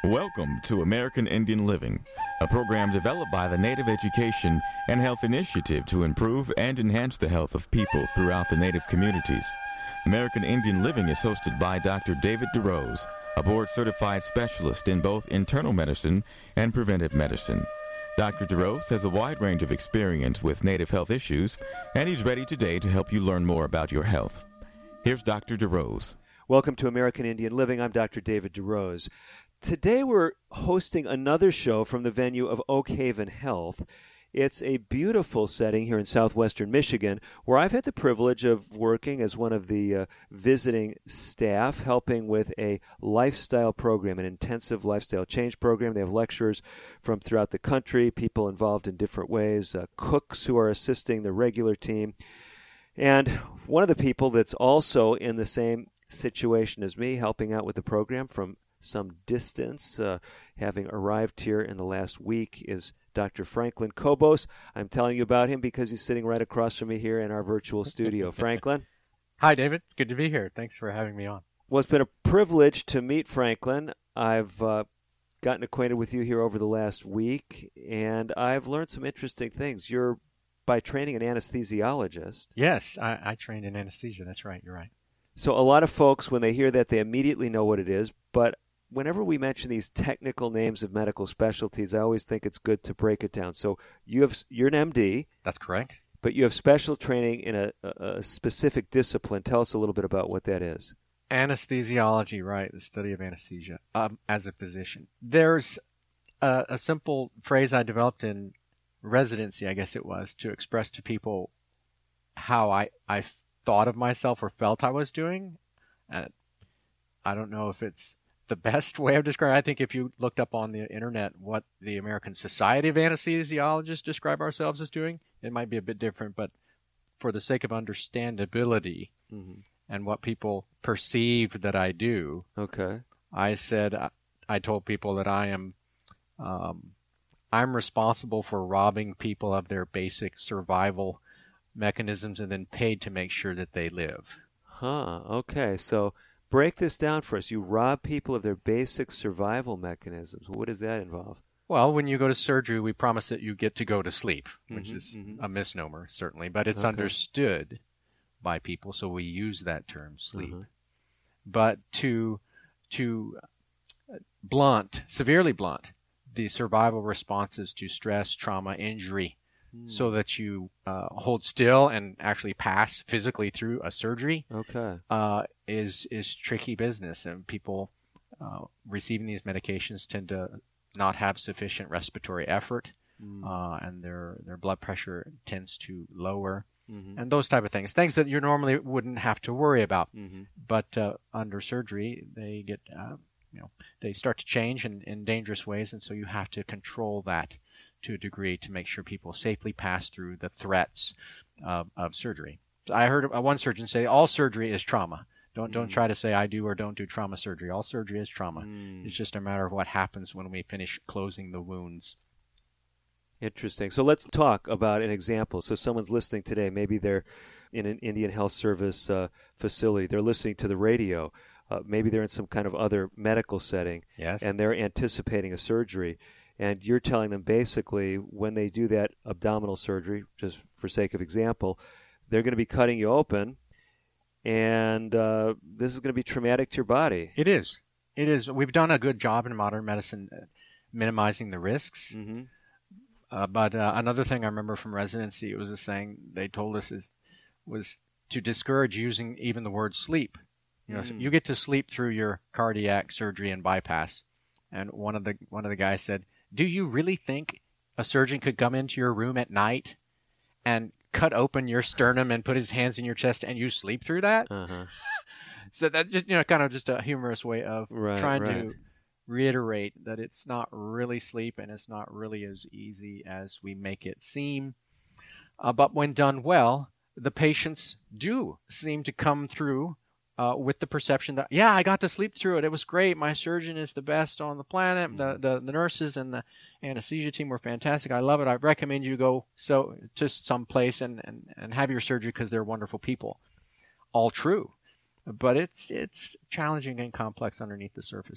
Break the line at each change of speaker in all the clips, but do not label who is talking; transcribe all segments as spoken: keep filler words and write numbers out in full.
Welcome to American Indian Living, a program developed by the Native Education and Health Initiative to improve and enhance the health of people throughout the Native communities. American Indian Living is hosted by Doctor David DeRose, a board-certified specialist in both internal medicine and preventive medicine. Doctor DeRose has a wide range of experience with Native health issues, and he's ready today to help you learn more about your health. Here's Doctor DeRose.
Welcome to American Indian Living. I'm Doctor David DeRose. Today we're hosting another show from the venue of Oak Haven Health. It's a beautiful setting here in southwestern Michigan where I've had the privilege of working as one of the uh, visiting staff, helping with a lifestyle program, an intensive lifestyle change program. They have lecturers from throughout the country, people involved in different ways, uh, cooks who are assisting the regular team. And one of the people that's also in the same situation as me, helping out with the program from some distance, uh, having arrived here in the last week, is Doctor Franklin Cobos. I'm telling you about him because he's sitting right across from me here in our virtual studio. Franklin?
Hi, David. It's good to be here. Thanks for having me on.
Well, it's been a privilege to meet Franklin. I've uh, gotten acquainted with you here over the last week, and I've learned some interesting things. You're, by training, an anesthesiologist.
Yes, I, I trained in anesthesia. That's right. You're right.
So a lot of folks, when they hear that, they immediately know what it is, but whenever we mention these technical names of medical specialties, I always think it's good to break it down. So you have, you're an M D.
That's correct.
But you have special training in a, a specific discipline. Tell us a little bit about what that is.
Anesthesiology, right, the study of anesthesia um, as a physician. There's a, a simple phrase I developed in residency, I guess it was, to express to people how I, I thought of myself or felt I was doing. Uh, I don't know if it's the best way of describing it. I think if you looked up on the internet what the American Society of Anesthesiologists describe ourselves as doing, it might be a bit different, but for the sake of understandability mm-hmm. and what people perceive that I do,
okay,
I said, I told people that I am, um, I'm responsible for robbing people of their basic survival mechanisms and then paid to make sure that they live.
Huh, okay, so break this down for us. You rob people of their basic survival mechanisms. What does that involve?
Well, when you go to surgery, we promise that you get to go to sleep, which
mm-hmm,
is
mm-hmm.
a misnomer, certainly, but it's
okay.
understood by people, so we use that term, sleep.
Uh-huh.
But to to blunt, severely blunt, the survival responses to stress, trauma, injury, mm. so that you uh, hold still and actually pass physically through a surgery,
okay,
uh, is is tricky business, and people uh, receiving these medications tend to not have sufficient respiratory effort, mm. uh, and their their blood pressure tends to lower, mm-hmm. and those type of things, things that you normally wouldn't have to worry about,
mm-hmm.
but uh, under surgery they get uh, you know they start to change in, in dangerous ways, and so you have to control that to a degree to make sure people safely pass through the threats of, of surgery. So I heard one surgeon say all surgery is trauma. Don't don't mm. try to say I do or don't do trauma surgery. All surgery is trauma. Mm. It's just a matter of what happens when we finish closing the wounds.
Interesting. So let's talk about an example. So someone's listening today. Maybe they're in an Indian Health Service uh, facility. They're listening to the radio. Uh, maybe they're in some kind of other medical setting.
Yes.
And they're anticipating a surgery. And you're telling them basically when they do that abdominal surgery, just for sake of example, they're going to be cutting you open, and uh, this is going to be traumatic to your body.
It is. It is. We've done a good job in modern medicine uh, minimizing the risks.
Mm-hmm.
Uh, but uh, another thing I remember from residency, it was a saying they told us is was to discourage using even the word sleep. You know, mm. so you get to sleep through your cardiac surgery and bypass. And one of the one of the guys said, do you really think a surgeon could come into your room at night and cut open your sternum and put his hands in your chest and you sleep through that?
Uh-huh.
So that's just, you know, kind of just a humorous way of
right,
trying
right.
to reiterate that it's not really sleep and it's not really as easy as we make it seem. Uh, but when done well, the patients do seem to come through Uh, with the perception that, yeah, I got to sleep through it. It was great. My surgeon is the best on the planet. Mm-hmm. The, the the nurses and the anesthesia team were fantastic. I love it. I recommend you go so to some place and, and, and have your surgery because they're wonderful people. All true. But it's it's challenging and complex underneath the surface.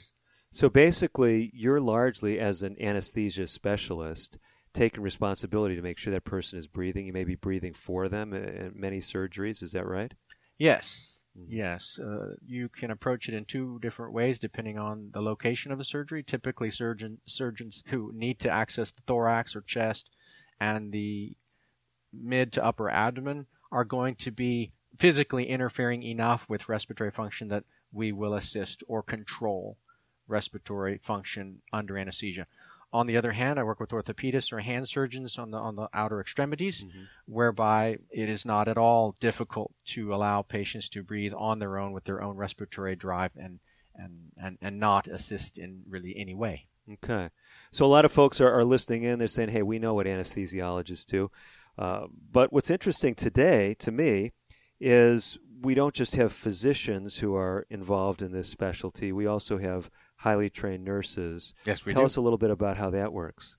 So basically, you're largely, as an anesthesia specialist, taking responsibility to make sure that person is breathing. You may be breathing for them in many surgeries. Is that right?
Yes. Yes. Uh, you can approach it in two different ways depending on the location of the surgery. Typically, surgeon, surgeons who need to access the thorax or chest and the mid to upper abdomen are going to be physically interfering enough with respiratory function that we will assist or control respiratory function under anesthesia. On the other hand, I work with orthopedists or hand surgeons on the on the outer extremities, mm-hmm. whereby it is not at all difficult to allow patients to breathe on their own with their own respiratory drive and and, and, and not assist in really any way.
Okay. So a lot of folks are, are listening in. They're saying, hey, we know what anesthesiologists do. Uh, but what's interesting today, to me, is we don't just have physicians who are involved in this specialty. We also have highly trained nurses.
Yes, we
Tell
do.
us a little bit about how that works.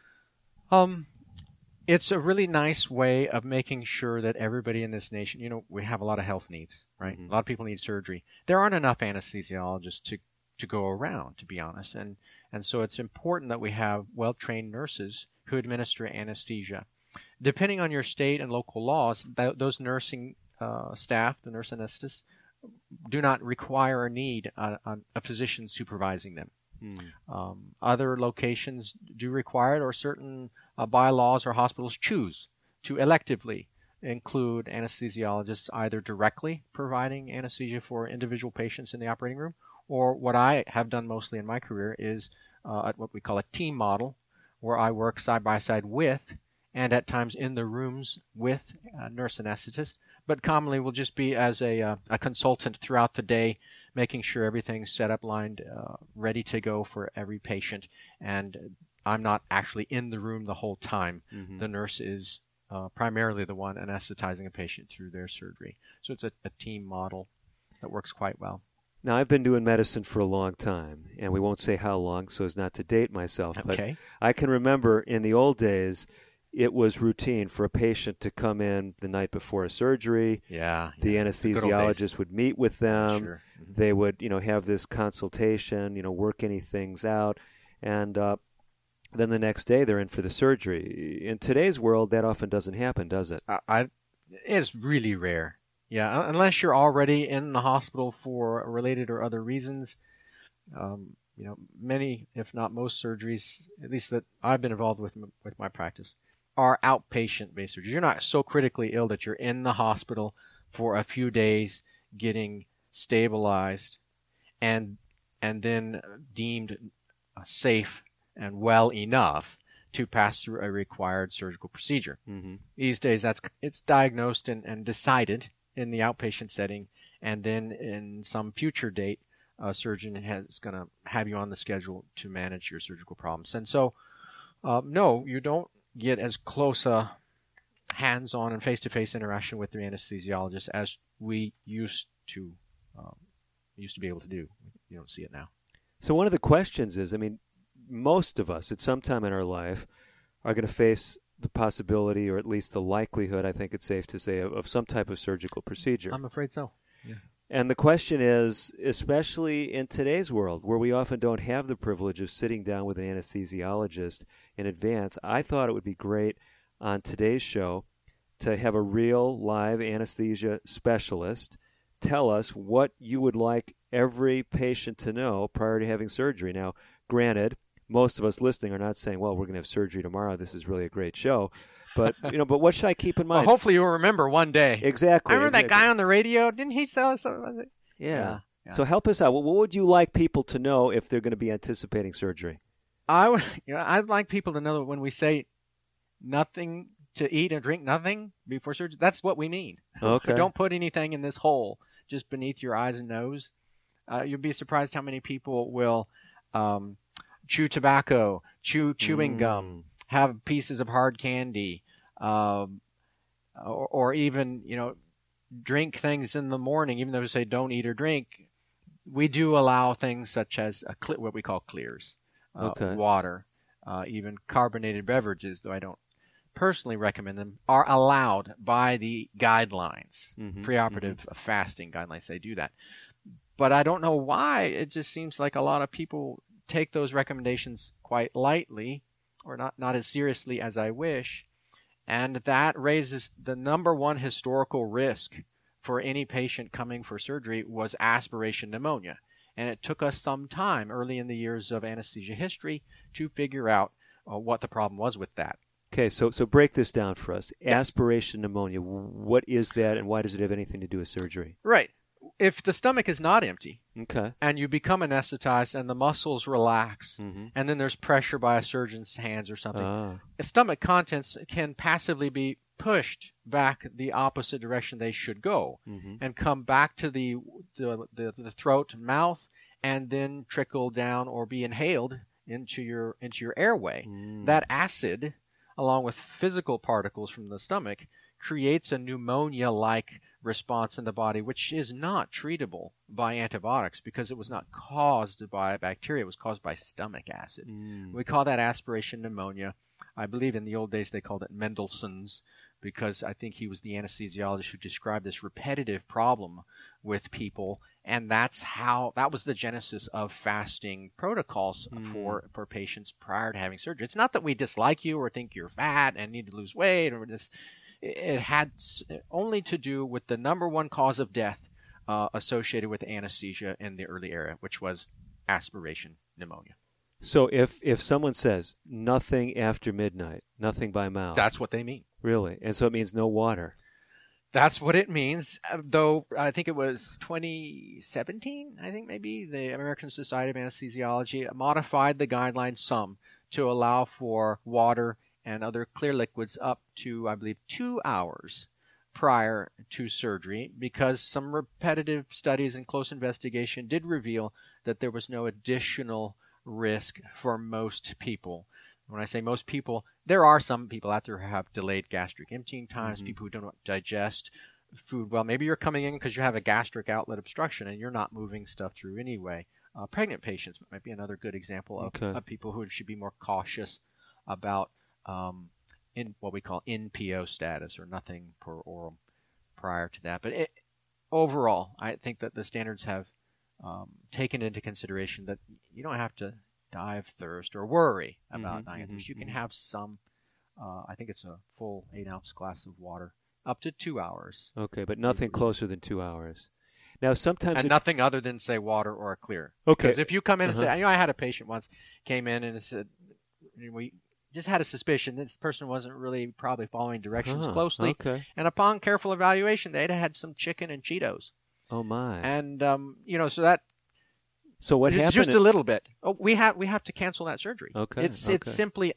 Um, it's a really nice way of making sure that everybody in this nation, you know, we have a lot of health needs, right? Mm-hmm. A lot of people need surgery. There aren't enough anesthesiologists to, to go around, to be honest. And, and so it's important that we have well-trained nurses who administer anesthesia. Depending on your state and local laws, th- those nursing uh, staff, the nurse anesthetists, do not require or need a, a, a physician supervising them. Hmm. Um, other locations do require it, or certain uh, bylaws or hospitals choose to electively include anesthesiologists either directly providing anesthesia for individual patients in the operating room, or what I have done mostly in my career is uh, what we call a team model, where I work side by side with and at times in the rooms with a nurse anesthetist, but commonly will just be as a, uh, a consultant throughout the day, making sure everything's set up, lined, uh, ready to go for every patient. And I'm not actually in the room the whole time. Mm-hmm. The nurse is uh, primarily the one anesthetizing a patient through their surgery. So it's a, a team model that works quite well.
Now, I've been doing medicine for a long time, and we won't say how long so as not to date myself.
Okay.
But I can remember in the old days, it was routine for a patient to come in the night before a surgery.
Yeah.
The
yeah.
anesthesiologist would meet with them.
Sure. Mm-hmm.
They would, you know, have this consultation, you know, work any things out. And uh, then the next day they're in for the surgery. In today's world, that often doesn't happen, does it?
I, I, it's really rare. Yeah, unless you're already in the hospital for related or other reasons. Um, you know, many, if not most surgeries, at least that I've been involved with with my practice, are outpatient-based surgeries. You're not so critically ill that you're in the hospital for a few days getting stabilized and and then deemed safe and well enough to pass through a required surgical procedure.
Mm-hmm.
These days, that's it's diagnosed and, and decided in the outpatient setting, and then in some future date, a surgeon is going to have you on the schedule to manage your surgical problems. And so, uh, no, you don't get as close a hands-on and face-to-face interaction with your anesthesiologist as we used to um, used to be able to do. You don't see it now.
So one of the questions is, I mean, most of us at some time in our life are going to face the possibility, or at least the likelihood, I think it's safe to say, of, of some type of surgical procedure.
I'm afraid so. Yeah.
And the question is, especially in today's world, where we often don't have the privilege of sitting down with an anesthesiologist in advance, I thought it would be great on today's show to have a real live anesthesia specialist tell us what you would like every patient to know prior to having surgery. Now, granted, most of us listening are not saying, well, we're going to have surgery tomorrow. This is really a great show. But, you know, but what should I keep in mind?
Well, hopefully you'll remember one day.
Exactly.
I remember
exactly.
that guy on the radio. Didn't he tell us something?
Yeah.
Yeah, yeah.
So help us out. What would you like people to know if they're going to be anticipating surgery?
I would, you know, I'd like people to know that when we say nothing to eat and drink, nothing before surgery, that's what we mean.
Okay.
Don't put anything in this hole just beneath your eyes and nose. Uh, you'd be surprised how many people will um, chew tobacco, chew chewing mm. gum, have pieces of hard candy, um, or, or even, you know, drink things in the morning, even though we say don't eat or drink. We do allow things such as a cl- what we call clears, uh,
okay.
water, uh, even carbonated beverages, though I don't personally recommend them, are allowed by the guidelines, mm-hmm, preoperative mm-hmm. fasting guidelines. They do that. But I don't know why. It just seems like a lot of people take those recommendations quite lightly, or not, not as seriously as I wish. And that raises the number one historical risk for any patient coming for surgery was aspiration pneumonia. And it took us some time early in the years of anesthesia history to figure out uh, what the problem was with that.
Okay, so so break this down for us.
Yes.
Aspiration pneumonia, what is that, and why does it have anything to do with surgery?
Right. If the stomach is not empty,
Okay.
and you become anesthetized and the muscles relax,
Mm-hmm.
and then there's pressure by a surgeon's hands or something,
Ah.
stomach contents can passively be pushed back the opposite direction they should go,
Mm-hmm.
and come back to the, the the the throat, mouth, and then trickle down or be inhaled into your into your airway.
Mm.
That acid, along with physical particles from the stomach, creates a pneumonia-like response in the body, which is not treatable by antibiotics because it was not caused by bacteria. It was caused by stomach acid.
Mm.
We call that aspiration pneumonia. I believe in the old days they called it Mendelssohn's, because I think he was the anesthesiologist who described this repetitive problem with people, and that's how that was the genesis of fasting protocols
Mm.
for for patients prior to having surgery. It's not that we dislike you or think you're fat and need to lose weight or this. It had only to do with the number one cause of death uh, associated with anesthesia in the early era, which was aspiration pneumonia.
So if if someone says nothing after midnight, nothing by mouth,
That's what they mean.
really, and so it means no water.
That's what it means, uh, though I think it was twenty seventeen, I think maybe, the American Society of Anesthesiology modified the guidelines some to allow for water and other clear liquids up to, I believe, two hours prior to surgery, because some repetitive studies and close investigation did reveal that there was no additional risk for most people. When I say most people, there are some people out there who have delayed gastric emptying times,
Mhm.
people who don't digest food well. Maybe you're coming in because you have a gastric outlet obstruction and you're not moving stuff through anyway. Uh, pregnant patients might be another good example of,
Okay.
of people who should be more cautious about um, in what we call N P O status, or nothing per oral prior to that. But it, overall, I think that the standards have um, taken into consideration that you don't have to die of thirst or worry about
Mhm,
dying of thirst.
mhm,
You can
mhm.
have some, uh, I think it's a full eight ounce glass of water, up to two hours.
Okay, but nothing closer than two hours. Now, sometimes
And
it,
nothing other than, say, water or a clear.
Okay.
Because if you come in and
Uh-huh.
say, you know, I had a patient once came in and said, we just had a suspicion this person wasn't really probably following directions
Huh,
closely.
Okay.
And upon careful evaluation, they'd had some chicken and Cheetos.
Oh my.
And, um, you know, so that
so what
just,
happened?
just a little bit. Oh, we have we have to cancel that surgery.
Okay,
It's
okay.
it's simply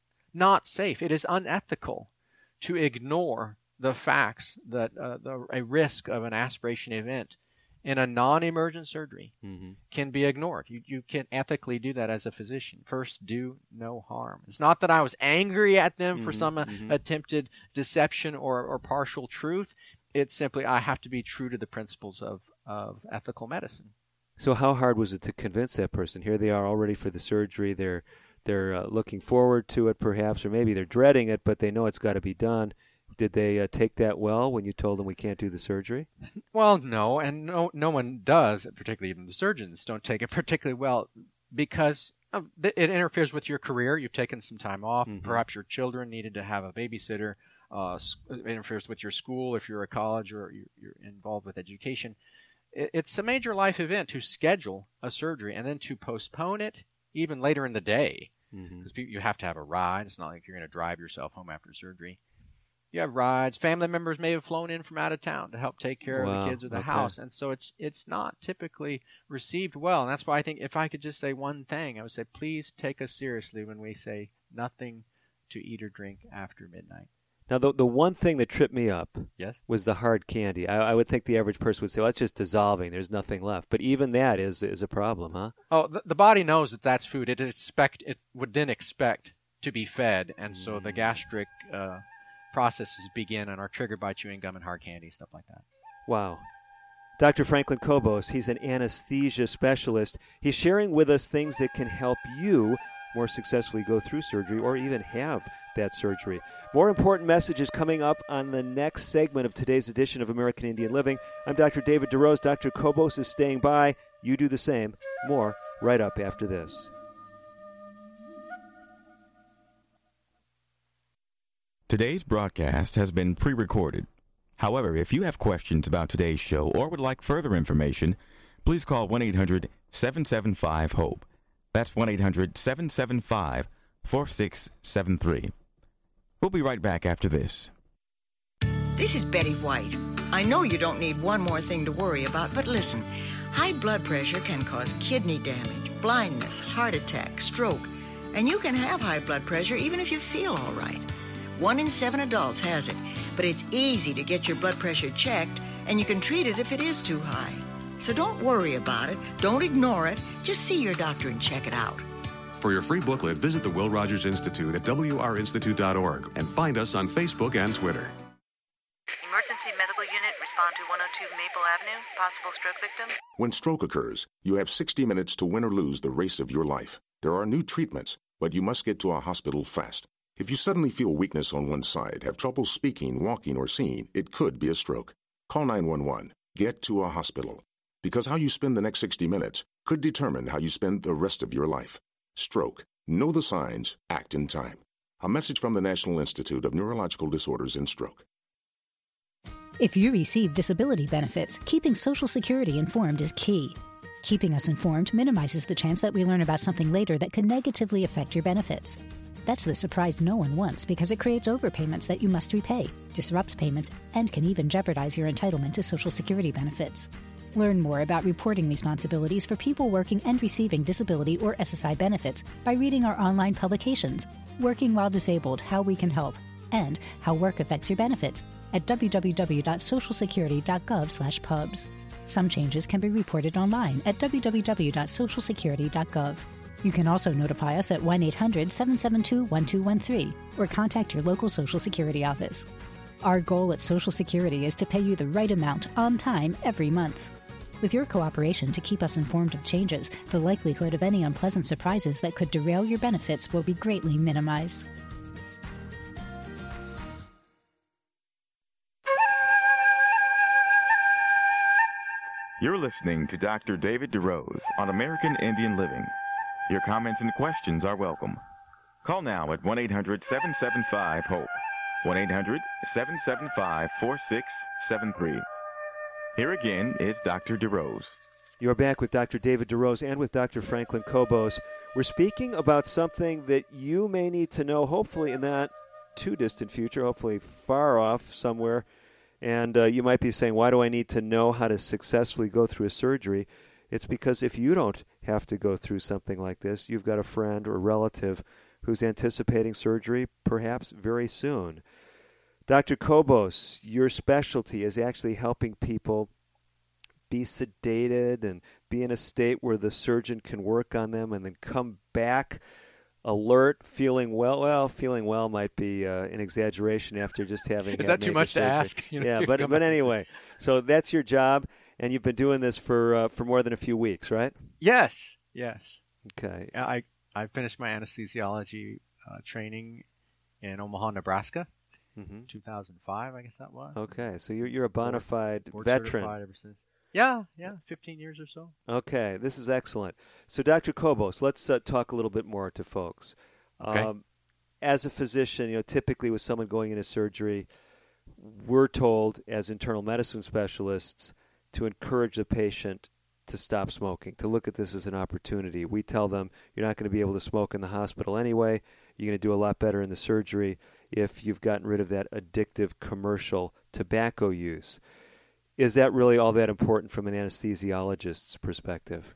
not safe. It is unethical to ignore the facts that uh, the, a risk of an aspiration event in a non-emergent surgery
Mhm.
can be ignored. You you can ethically do that as a physician. First, do no harm. It's not that I was angry at them for
Mhm,
some uh,
mhm.
attempted deception or, or partial truth. It's simply I have to be true to the principles of, of ethical medicine.
So how hard was it to convince that person? Here they are all ready for the surgery. They're they're uh, looking forward to it, perhaps, or maybe they're dreading it, but they know it's got to be done. Did they uh, take that well when you told them we can't do the surgery?
Well, no, and no no one does, particularly even the surgeons don't take it particularly well, because um, th- it interferes with your career. You've taken some time off.
Mhm.
Perhaps your children needed to have a babysitter. Uh, s- it interferes with your school if you're a college or you're, you're involved with education. It, it's a major life event to schedule a surgery and then to postpone it even later in the day,
Mm-hmm.
because you have to have a ride. It's not like you're going to drive yourself home after surgery. You have rides. Family members may have flown in from out of town to help take care
Wow,
of the kids or the
okay.
house, and so it's it's not typically received well. And that's why I think if I could just say one thing, I would say, please take us seriously when we say nothing to eat or drink after midnight.
Now, the the one thing that tripped me up
Yes.
was the hard candy. I, I would think the average person would say, well, it's just dissolving. There's nothing left. But even that is is a problem, huh?
Oh, the, the body knows that that's food. It expect it would then expect to be fed, and so the gastric uh, processes begin and are triggered by chewing gum and hard candy, stuff like that.
Wow. Doctor Franklin Cobos, he's an anesthesia specialist. He's sharing with us things that can help you more successfully go through surgery or even have that surgery. More important messages coming up on the next segment of today's edition of American Indian Living. I'm Doctor David DeRose. Doctor Cobos is staying by. You do the same. More right up after this.
Today's broadcast has been pre-recorded. However, if you have questions about today's show or would like further information, please call one eight hundred seven seven five HOPE. That's one eight hundred seven seven five four six seven three. We'll be right back after this.
This is Betty White. I know you don't need one more thing to worry about, but listen. High blood pressure can cause kidney damage, blindness, heart attack, stroke, and you can have high blood pressure even if you feel all right. One in seven adults has it, but it's easy to get your blood pressure checked, and you can treat it if it is too high. So don't worry about it. Don't ignore it. Just see your doctor and check it out.
For your free booklet, visit the Will Rogers Institute at w r institute dot org and find us on Facebook and Twitter.
Emergency medical unit, respond to one oh two Maple Avenue. Possible stroke victim.
When stroke occurs, you have sixty minutes to win or lose the race of your life. There are new treatments, but you must get to a hospital fast. If you suddenly feel weakness on one side, have trouble speaking, walking, or seeing, it could be a stroke. Call nine one one. Get to a hospital. Because how you spend the next sixty minutes could determine how you spend the rest of your life. Stroke. Know the signs. Act in time. A message from the National Institute of Neurological Disorders and Stroke.
If you receive disability benefits, keeping Social Security informed is key. Keeping us informed minimizes the chance that we learn about something later that could negatively affect your benefits. That's the surprise no one wants because it creates overpayments that you must repay, disrupts payments, and can even jeopardize your entitlement to Social Security benefits. Learn more about reporting responsibilities for people working and receiving disability or S S I benefits by reading our online publications, Working While Disabled, How We Can Help, and How Work Affects Your Benefits at w w w dot social security dot gov slash pubs. Some changes can be reported online at w w w dot social security dot gov. You can also notify us at one eight hundred seven seven two one two one three or contact your local Social Security office. Our goal at Social Security is to pay you the right amount on time every month. With your cooperation to keep us informed of changes, the likelihood of any unpleasant surprises that could derail your benefits will be greatly minimized.
You're listening to Doctor David DeRose on American Indian Living. Your comments and questions are welcome. Call now at one eight hundred seven seven five HOPE, one eight hundred seven seven five four six seven three. Here again is Doctor DeRose.
You're back with Doctor David DeRose and with Doctor Franklin Cobos. We're speaking about something that you may need to know, hopefully in that too distant future, hopefully far off somewhere. And uh, you might be saying, why do I need to know how to successfully go through a surgery? It's because if you don't have to go through something like this, you've got a friend or relative who's anticipating surgery perhaps very soon. Doctor Cobos, your specialty is actually helping people be sedated and be in a state where the surgeon can work on them and then come back alert, feeling well. Well, feeling well might be uh, an exaggeration after just having
Is
had
that too
major
much
surgery.
to ask? You know,
yeah, but but anyway, so that's your job, and you've been doing this for uh, for more than a few weeks, right?
Yes, yes.
Okay.
I I finished my anesthesiology uh, training in Omaha, Nebraska,
mm-hmm.
two thousand five, I guess that was.
Okay, so you're you're a bona fide
Board
veteran.
certified ever since. Yeah, yeah, fifteen years or so.
Okay, this is excellent. So, Doctor Cobos, let's uh, talk a little bit more to folks.
Okay.
Um, as a physician, you know, typically with someone going into surgery, we're told as internal medicine specialists to encourage the patient to stop smoking, to look at this as an opportunity. We tell them you're not going to be able to smoke in the hospital anyway. You're going to do a lot better in the surgery if you've gotten rid of that addictive commercial tobacco use. Is that really all that important from an anesthesiologist's perspective?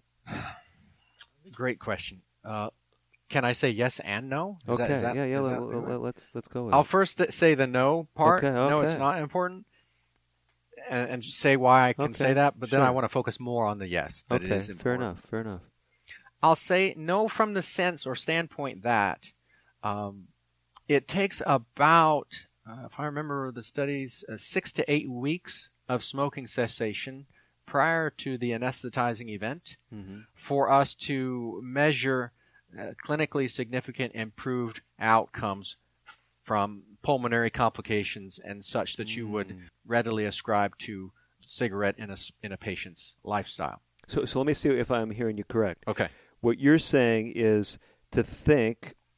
Great question. Uh, can I say yes and no? Is
okay,
that, is that,
yeah, yeah.
is
Let,
that
let, let's let's go with
I'll
it.
first say the no part.
Okay,
No, it's
okay.
not important, and, and say why I can
Okay,
say that. But then
sure.
I want to focus more on the yes. That it
Okay,
is
fair
important.
enough, fair enough.
I'll say no from the sense or standpoint that um, it takes about, uh, if I remember the studies, uh, six to eight weeks of smoking cessation prior to the anesthetizing event
Mm-hmm.
for us to measure uh, clinically significant improved outcomes from pulmonary complications and such that you would readily ascribe to cigarette in a, s- in a patient's lifestyle.
So, so let me see if I'm hearing you correct.
Okay.
What you're saying is to think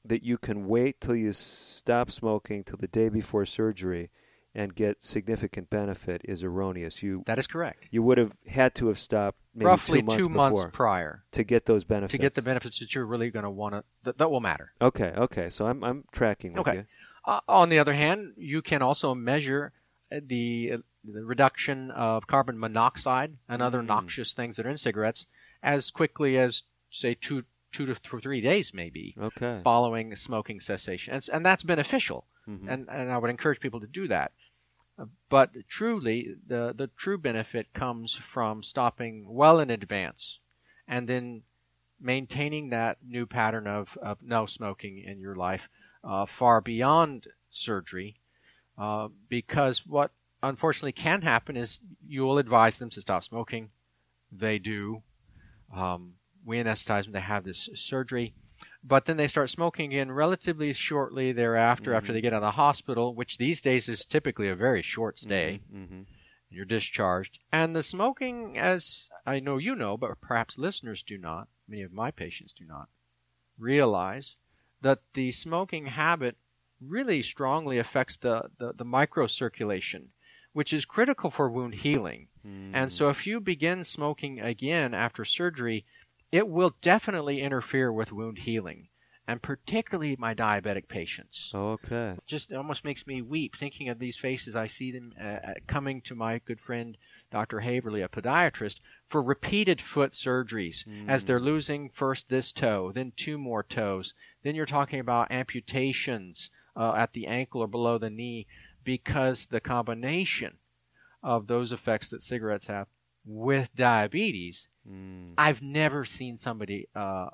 that you can wait till you stop smoking till the day before surgery and get significant benefit is erroneous. You
That is correct.
You would have had to have stopped maybe
roughly
two months
two months
before
prior
to get those benefits.
to get the benefits that you're really going to want to that, that will matter.
Okay, okay. So I'm I'm tracking with
Okay.
you.
Uh, on the other hand, you can also measure the the reduction of carbon monoxide and other
Mm.
noxious things that are in cigarettes as quickly as, say, two two to th- three days, maybe,
Okay.
following smoking cessation, and, and that's beneficial.
Mhm.
And and I would encourage people to do that. Uh, But truly, the the true benefit comes from stopping well in advance, and then maintaining that new pattern of, of no smoking in your life uh, far beyond surgery. Uh, because what unfortunately can happen is you will advise them to stop smoking. They do. Um, we anesthetize them to have this surgery. But then they start smoking again relatively shortly thereafter,
Mm-hmm.
after they get out of the hospital, which these days is typically a very short stay.
Mm-hmm.
You're discharged. And the smoking, as I know you know, but perhaps listeners do not, many of my patients do not, realize that the smoking habit really strongly affects the, the, the microcirculation, which is critical for wound healing.
Mm.
And so if you begin smoking again after surgery, it will definitely interfere with wound healing, and particularly my diabetic patients.
Okay.
Just it almost makes me weep thinking of these faces. I see them uh, coming to my good friend Doctor Haverly, a podiatrist, for repeated foot surgeries
Mm.
as they're losing first this toe, then two more toes. Then you're talking about amputations uh, at the ankle or below the knee, because the combination of those effects that cigarettes have with diabetes,
Mm.
I've never seen somebody uh,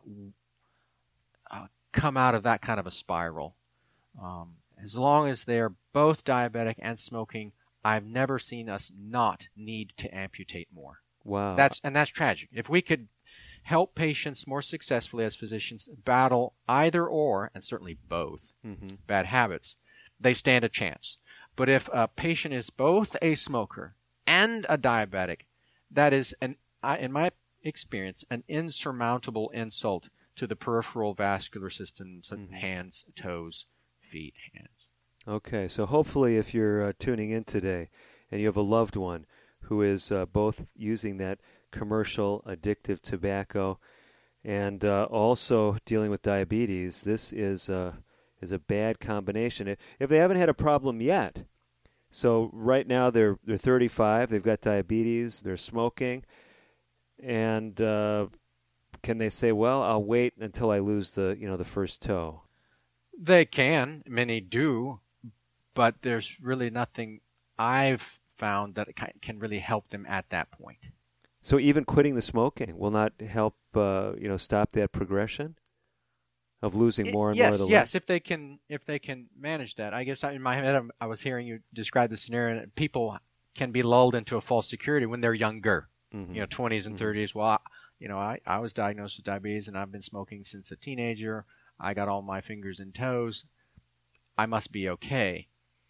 uh, come out of that kind of a spiral. Um, as long as they are both diabetic and smoking, I've never seen us not need to amputate more.
Wow.
That's and that's tragic. If we could help patients more successfully as physicians battle either or, and certainly both,
Mm-hmm.
bad habits, they stand a chance. But if a patient is both a smoker and a diabetic, that is, an, in my experience, an insurmountable insult to the peripheral vascular systems,
Mm-hmm.
hands, toes, feet, hands.
Okay, so hopefully if you're uh, tuning in today and you have a loved one who is uh, both using that commercial addictive tobacco and uh, also dealing with diabetes, this is, uh, is a bad combination. If they haven't had a problem yet, so right now they're, they're thirty-five, they've got diabetes, they're smoking, and uh, can they say, well, I'll wait until I lose the, you know, the first toe?
They can, many do, but there's really nothing I've found that can really help them at that point.
So even quitting the smoking will not help, uh, you know, stop that progression of losing more and
yes,
more of the
yes, if they can, if they can manage that. I guess in my head, I'm, I was hearing you describe the scenario, and people can be lulled into a false security when they're younger,
Mm-hmm.
you know, twenties and thirties. Well, I, you know, I, I was diagnosed with diabetes, and I've been smoking since a teenager. I got all my fingers and toes. I must be okay.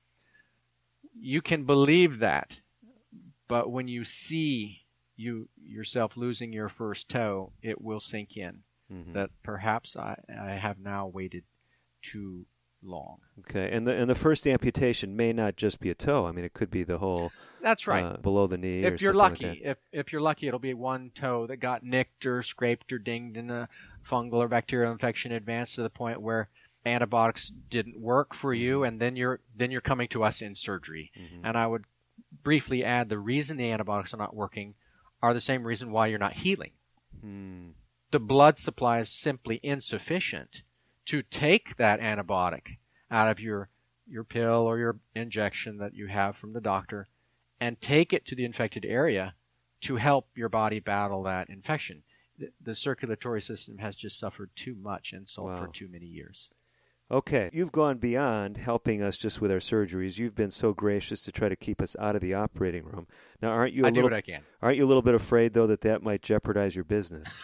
You can believe that, but when you see you yourself losing your first toe, it will sink in
Mm-hmm.
that perhaps I, I have now waited too long.
Okay, and the and the first amputation may not just be a toe. I mean, it could be the whole.
That's right.
Uh, below the knee. or
If you're
something
lucky,
like that.
if if you're lucky, it'll be one toe that got nicked or scraped or dinged in a fungal or bacterial infection advanced to the point where antibiotics didn't work for you, and then you're then you're coming to us in surgery.
Mm-hmm.
And I would briefly add the reason the antibiotics are not working are the same reason why you're not healing.
Hmm.
The blood supply is simply insufficient to take that antibiotic out of your your pill or your injection that you have from the doctor and take it to the infected area to help your body battle that infection. The, the circulatory system has just suffered too much insult
Wow.
for too many years.
Okay, you've gone beyond helping us just with our surgeries. You've been so gracious to try to keep us out of the operating room. Now, aren't you a
I do
little?
what I can.
Aren't you a little bit afraid though that that might jeopardize your business?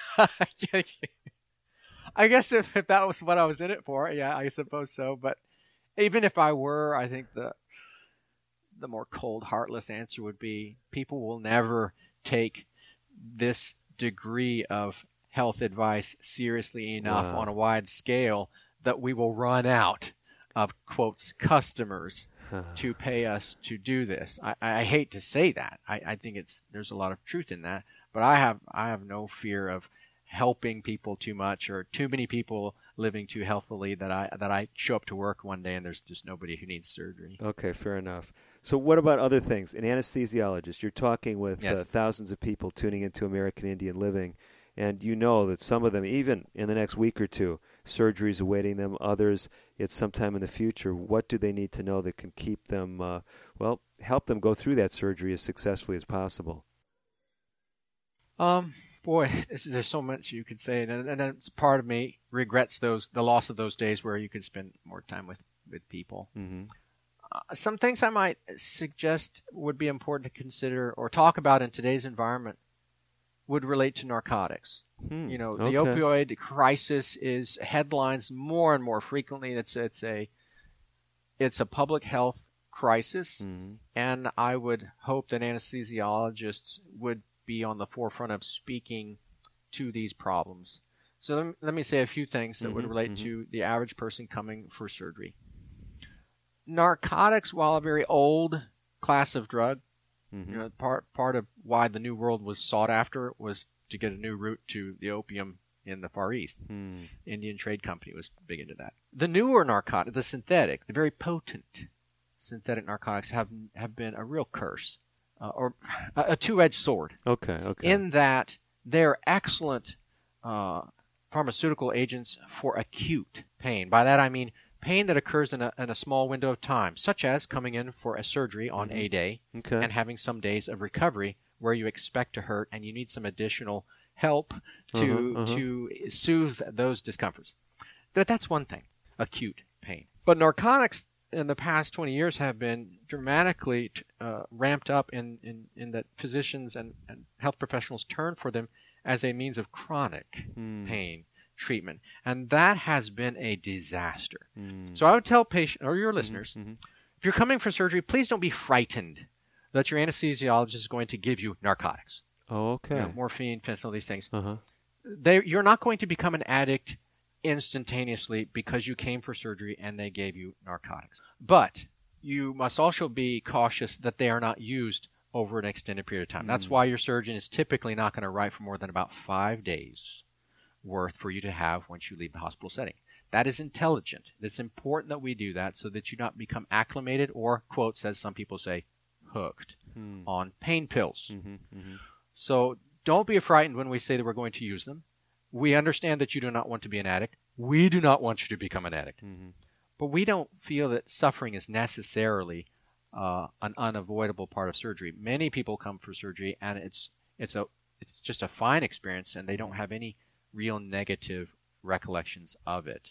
I guess if, if that was what I was in it for, yeah, I suppose so. But even if I were, I think the the more cold, heartless answer would be people will never take this degree of health advice seriously enough
Wow.
on a wide scale that we will run out of, quotes, customers to pay us to do this. I, I hate to say that. I, I think it's there's a lot of truth in that, but I have I have no fear of helping people too much or too many people living too healthily that I that I show up to work one day and there's just nobody who needs surgery.
Okay, fair enough. So what about other things? An anesthesiologist, you're talking with
Yes.
uh, thousands of people tuning into American Indian Living, and you know that some of them, even in the next week or two, surgery is awaiting them. Others, it's sometime in the future. What do they need to know that can keep them, uh, well, help them go through that surgery as successfully as possible?
Um, boy, this, there's so much you could say, and, and it's part of me regrets those the loss of those days where you could spend more time with, with people.
Mm-hmm.
Uh, some things I might suggest would be important to consider or talk about in today's environment would relate to narcotics.
Hmm.
You know, the
Okay.
opioid crisis is headlines more and more frequently. It's it's a it's a public health crisis,
Mm-hmm.
and I would hope that anesthesiologists would be on the forefront of speaking to these problems. So let me, let me say a few things that would
Mhm,
relate
mhm.
to the average person coming for surgery. Narcotics, while a very old class of drug,
Mm-hmm.
you know, part part of why the New World was sought after was to get a new route to the opium in the Far East.
Hmm.
Indian Trade Company was big into that. The newer narcotic, the synthetic, the very potent synthetic narcotics have have been a real curse, uh, or a, a two-edged sword.
Okay, okay.
In that they're excellent uh, pharmaceutical agents for acute pain. By that I mean pain that occurs in a, in a small window of time, such as coming in for a surgery on
Mhm.
a day
Okay.
and having some days of recovery where you expect to hurt and you need some additional help to
Uh-huh, uh-huh.
to soothe those discomforts. But that's one thing, acute pain. But narcotics in the past twenty years have been dramatically uh, ramped up in, in, in that physicians and, and health professionals turn for them as a means of chronic
Hmm.
pain treatment. And that has been a disaster.
Hmm.
So I would tell patient or your listeners,
mhm.
if you're coming for surgery, please don't be frightened that your anesthesiologist is going to give you narcotics.
Oh, okay.
You know, morphine, fentanyl, these things.
Uh-huh.
They, you're not going to become an addict instantaneously because you came for surgery and they gave you narcotics. But you must also be cautious that they are not used over an extended period of time. That's why your surgeon is typically not going to write for more than about five days worth for you to have once you leave the hospital setting. That is intelligent. It's important that we do that so that you not become acclimated or, quotes, as some people say, hooked
Hmm.
on pain pills.
Mm-hmm, mm-hmm.
So don't be frightened when we say that we're going to use them. We understand that you do not want to be an addict. We do not want you to become an addict.
Mm-hmm.
But we don't feel that suffering is necessarily uh, an unavoidable part of surgery. Many people come for surgery, and it's it's a it's just a fine experience, and they don't have any real negative recollections of it.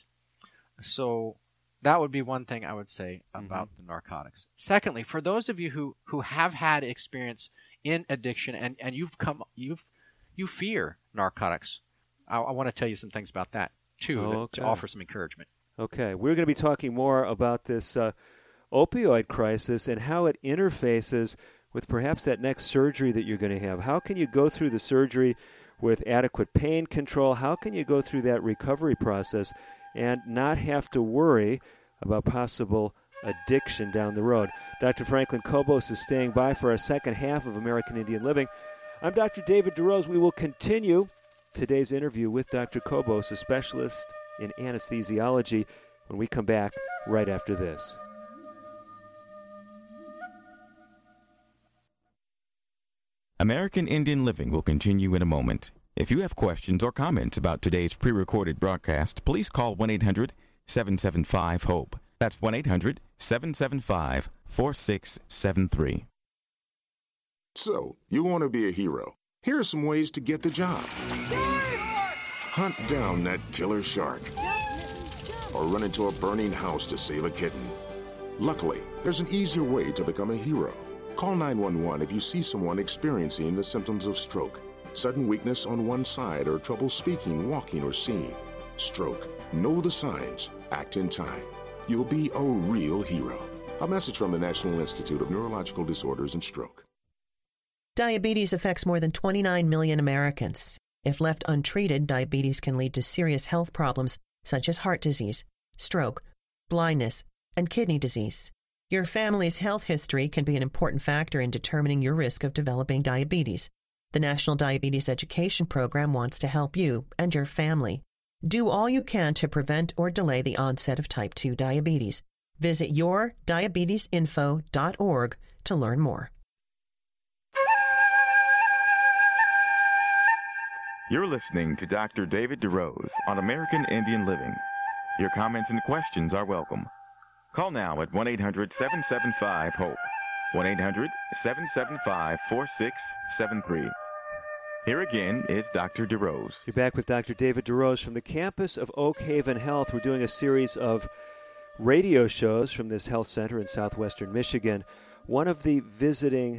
So that would be one thing I would say about the narcotics. Secondly, for those of you who, who have had experience in addiction and, and you've come you've you fear narcotics, I, I want to tell you some things about that too
Oh,
that-
okay.
to offer some encouragement.
Okay, we're going to be talking more about this uh, opioid crisis and how it interfaces with perhaps that next surgery that you're going to have. How can you go through the surgery with adequate pain control? How can you go through that recovery process and not have to worry about possible addiction down the road? Doctor Franklin Cobos is staying by for our second half of American Indian Living. I'm Doctor David DeRose. We will continue today's interview with Doctor Cobos, a specialist in anesthesiology, when we come back right after this.
American Indian Living will continue in a moment. If you have questions or comments about today's pre-recorded broadcast, please call one eight hundred seven seven five HOPE. That's one eight hundred seven seven five four six seven three.
So, you want to be a hero. Here are some ways to get the job. Hunt down that killer shark. Or run into a burning house to save a kitten. Luckily, there's an easier way to become a hero. Call nine one one if you see someone experiencing the symptoms of stroke, sudden weakness on one side, or trouble speaking, walking, or seeing. Stroke. Know the signs. Act in time. You'll be a real hero. A message from the National Institute of Neurological Disorders and Stroke.
Diabetes affects more than twenty-nine million Americans. If left untreated, diabetes can lead to serious health problems such as heart disease. stroke, blindness, and kidney disease. Your family's health history can be an important factor in determining your risk of developing diabetes. The National Diabetes Education Program wants to help you and your family. Do all you can to prevent or delay the onset of type two diabetes. Visit your diabetes info dot org to learn more.
You're listening to Doctor David DeRose on American Indian Living. Your comments and questions are welcome. Call now at one eight hundred seven seven five HOPE, one eight hundred seven seven five four six seven three. Here again is Doctor DeRose.
You're back with Doctor David DeRose from the campus of Oak Haven Health. We're doing a series of radio shows from this health center in southwestern Michigan. One of the visiting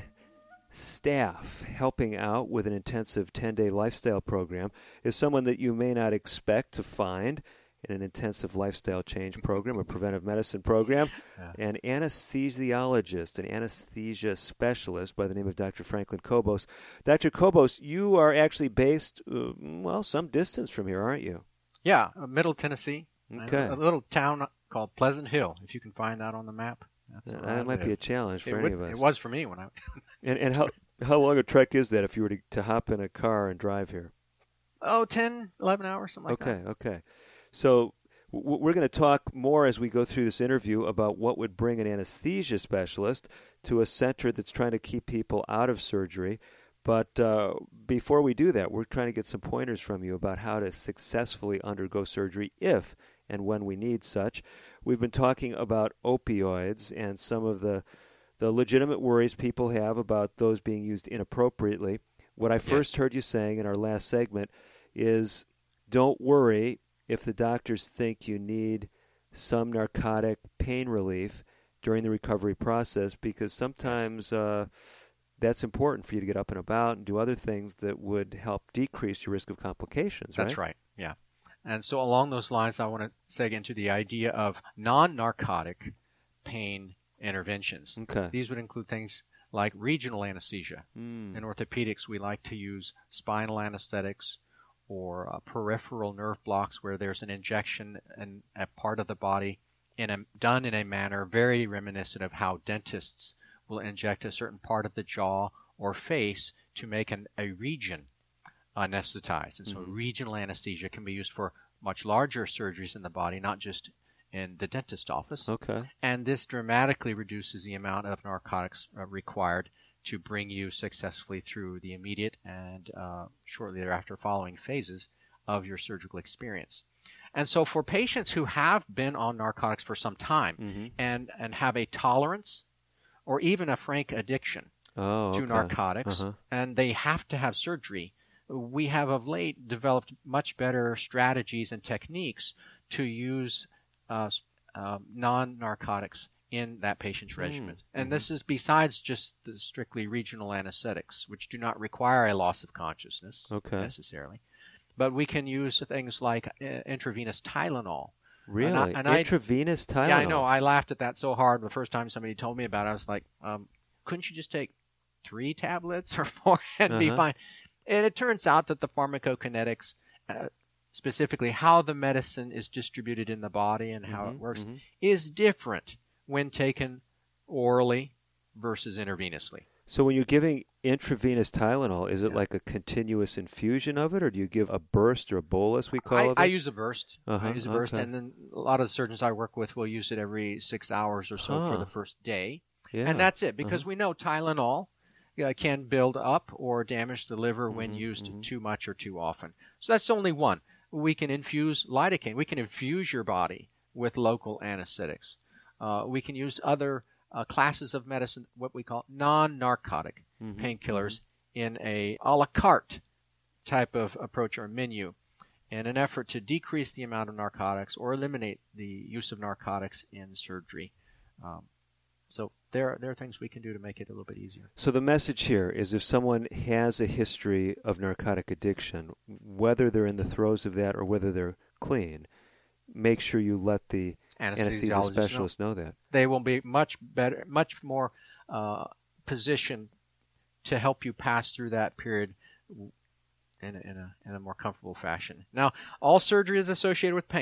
staff helping out with an intensive ten-day lifestyle program is someone that you may not expect to find in an intensive lifestyle change program, a preventive medicine program, yeah. An anesthesiologist, an anesthesia specialist by the name of Doctor Franklin Cobos. Doctor Cobos, you are actually based, uh, well, some distance from here, aren't you?
Yeah, Middle Tennessee.
Okay.
A little town called Pleasant Hill, if you can find that on the map. That's
uh, that might live. be a challenge for
it
any
would,
of us.
It was for me when I...
and and how, how long a trek is that if you were to, to hop in a car and drive here?
Oh, ten, eleven hours, something like
okay,
that.
Okay, okay. So w- we're going to talk more as we go through this interview about what would bring an anesthesia specialist to a center that's trying to keep people out of surgery. But uh, before we do that, we're trying to get some pointers from you about how to successfully undergo surgery if and when we need such. We've been talking about opioids and some of the the legitimate worries people have about those being used inappropriately. What I first yes. heard you saying in our last segment is don't worry if the doctors think you need some narcotic pain relief during the recovery process, because sometimes uh, that's important for you to get up and about and do other things that would help decrease your risk of complications, right?
That's right, yeah. And so along those lines, I want to seg into the idea of non-narcotic pain interventions.
Okay.
These would include things like regional anesthesia.
Mm.
In orthopedics, we like to use spinal anesthetics or uh, peripheral nerve blocks where there's an injection in a part of the body in a, done in a manner very reminiscent of how dentists will inject a certain part of the jaw or face to make an, a region anesthetized. And so mm-hmm. regional anesthesia can be used for much larger surgeries in the body, not just in the dentist office.
Okay.
And this dramatically reduces the amount of narcotics uh, required to bring you successfully through the immediate and uh, shortly thereafter following phases of your surgical experience. And so for patients who have been on narcotics for some time
mm-hmm.
and, and have a tolerance or even a frank addiction
oh,
to
okay.
narcotics,
uh-huh.
and they have to have surgery, we have of late developed much better strategies and techniques to use uh, uh, non-narcotics in that patient's mm. regimen. And
mm-hmm.
this is besides just the strictly regional anesthetics, which do not require a loss of consciousness
okay.
necessarily. But we can use things like uh, intravenous Tylenol.
Really?
And I, and
intravenous
I,
Tylenol?
Yeah, I know. I laughed at that so hard the first time somebody told me about it. I was like, um, couldn't you just take three tablets or four and
uh-huh.
be fine? And it turns out that the pharmacokinetics, uh, specifically how the medicine is distributed in the body and how
mm-hmm,
it works,
mm-hmm.
is different when taken orally versus intravenously.
So when you're giving intravenous Tylenol, is it
yeah.
like a continuous infusion of it, or do you give a burst or a bolus, we call
I,
it?
I use a burst.
Uh-huh,
I use a burst,
okay.
and then a lot of the surgeons I work with will use it every six hours or so
huh.
for the first day.
Yeah.
And that's it, because
uh-huh.
we know Tylenol uh, can build up or damage the liver
mm-hmm,
when used
mm-hmm.
too much or too often. So that's only one. We can infuse lidocaine. We can infuse your body with local anesthetics. Uh, we can use other uh, classes of medicine, what we call non-narcotic
mm-hmm,
painkillers,
mm-hmm.
in a a la carte type of approach or menu in an effort to decrease the amount of narcotics or eliminate the use of narcotics in surgery. Um, so there, there are things we can do to make it a little bit easier.
So the message here is if someone has a history of narcotic addiction, whether they're in the throes of that or whether they're clean, make sure you let the anesthesia specialist know. know that.
They will be much better, much more uh, positioned to help you pass through that period in a, in a, in a more comfortable fashion. Now, all surgery is associated with pain.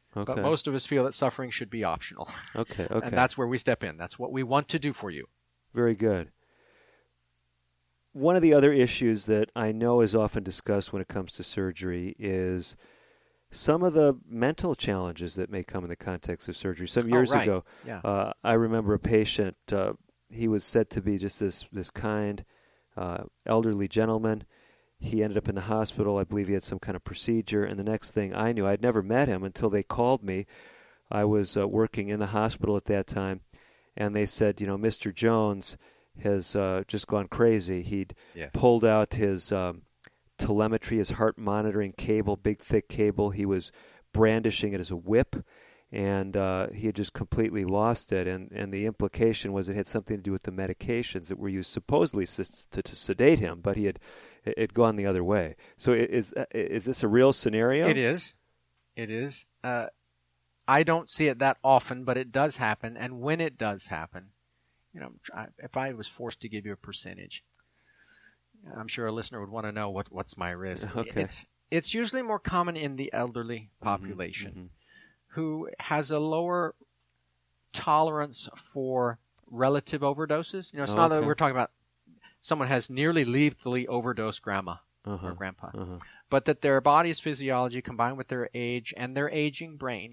Okay.
But most of us feel that suffering should be optional.
Okay, okay.
And that's where we step in. That's what we want to do for you.
Very good. One of the other issues that I know is often discussed when it comes to surgery is some of the mental challenges that may come in the context of surgery. Some years
oh, right.
ago,
yeah.
uh, I remember a patient, uh, he was said to be just this, this kind, uh, elderly gentleman. He ended up in the hospital. I believe he had some kind of procedure. And the next thing I knew, I'd never met him until they called me. I was uh, working in the hospital at that time. And they said, you know, Mister Jones has uh, just gone crazy. He'd
yes.
pulled out his um, telemetry, his heart monitoring cable, big thick cable. He was brandishing it as a whip. And uh, he had just completely lost it. And, and the implication was it had something to do with the medications that were used supposedly to, to, to sedate him, but he had it had gone the other way. So is is this a real scenario?
It is. It is. Uh, I don't see it that often, but it does happen. And when it does happen, you know, if I was forced to give you a percentage, I'm sure a listener would want to know what, what's my risk.
Okay.
It's, it's usually more common in the elderly population.
Mm-hmm.
Who has a lower tolerance for relative overdoses. You know, it's
Oh,
not
okay.
that we're talking about someone has nearly lethally overdosed grandma
uh-huh.
or grandpa,
uh-huh.
but that their body's physiology combined with their age and their aging brain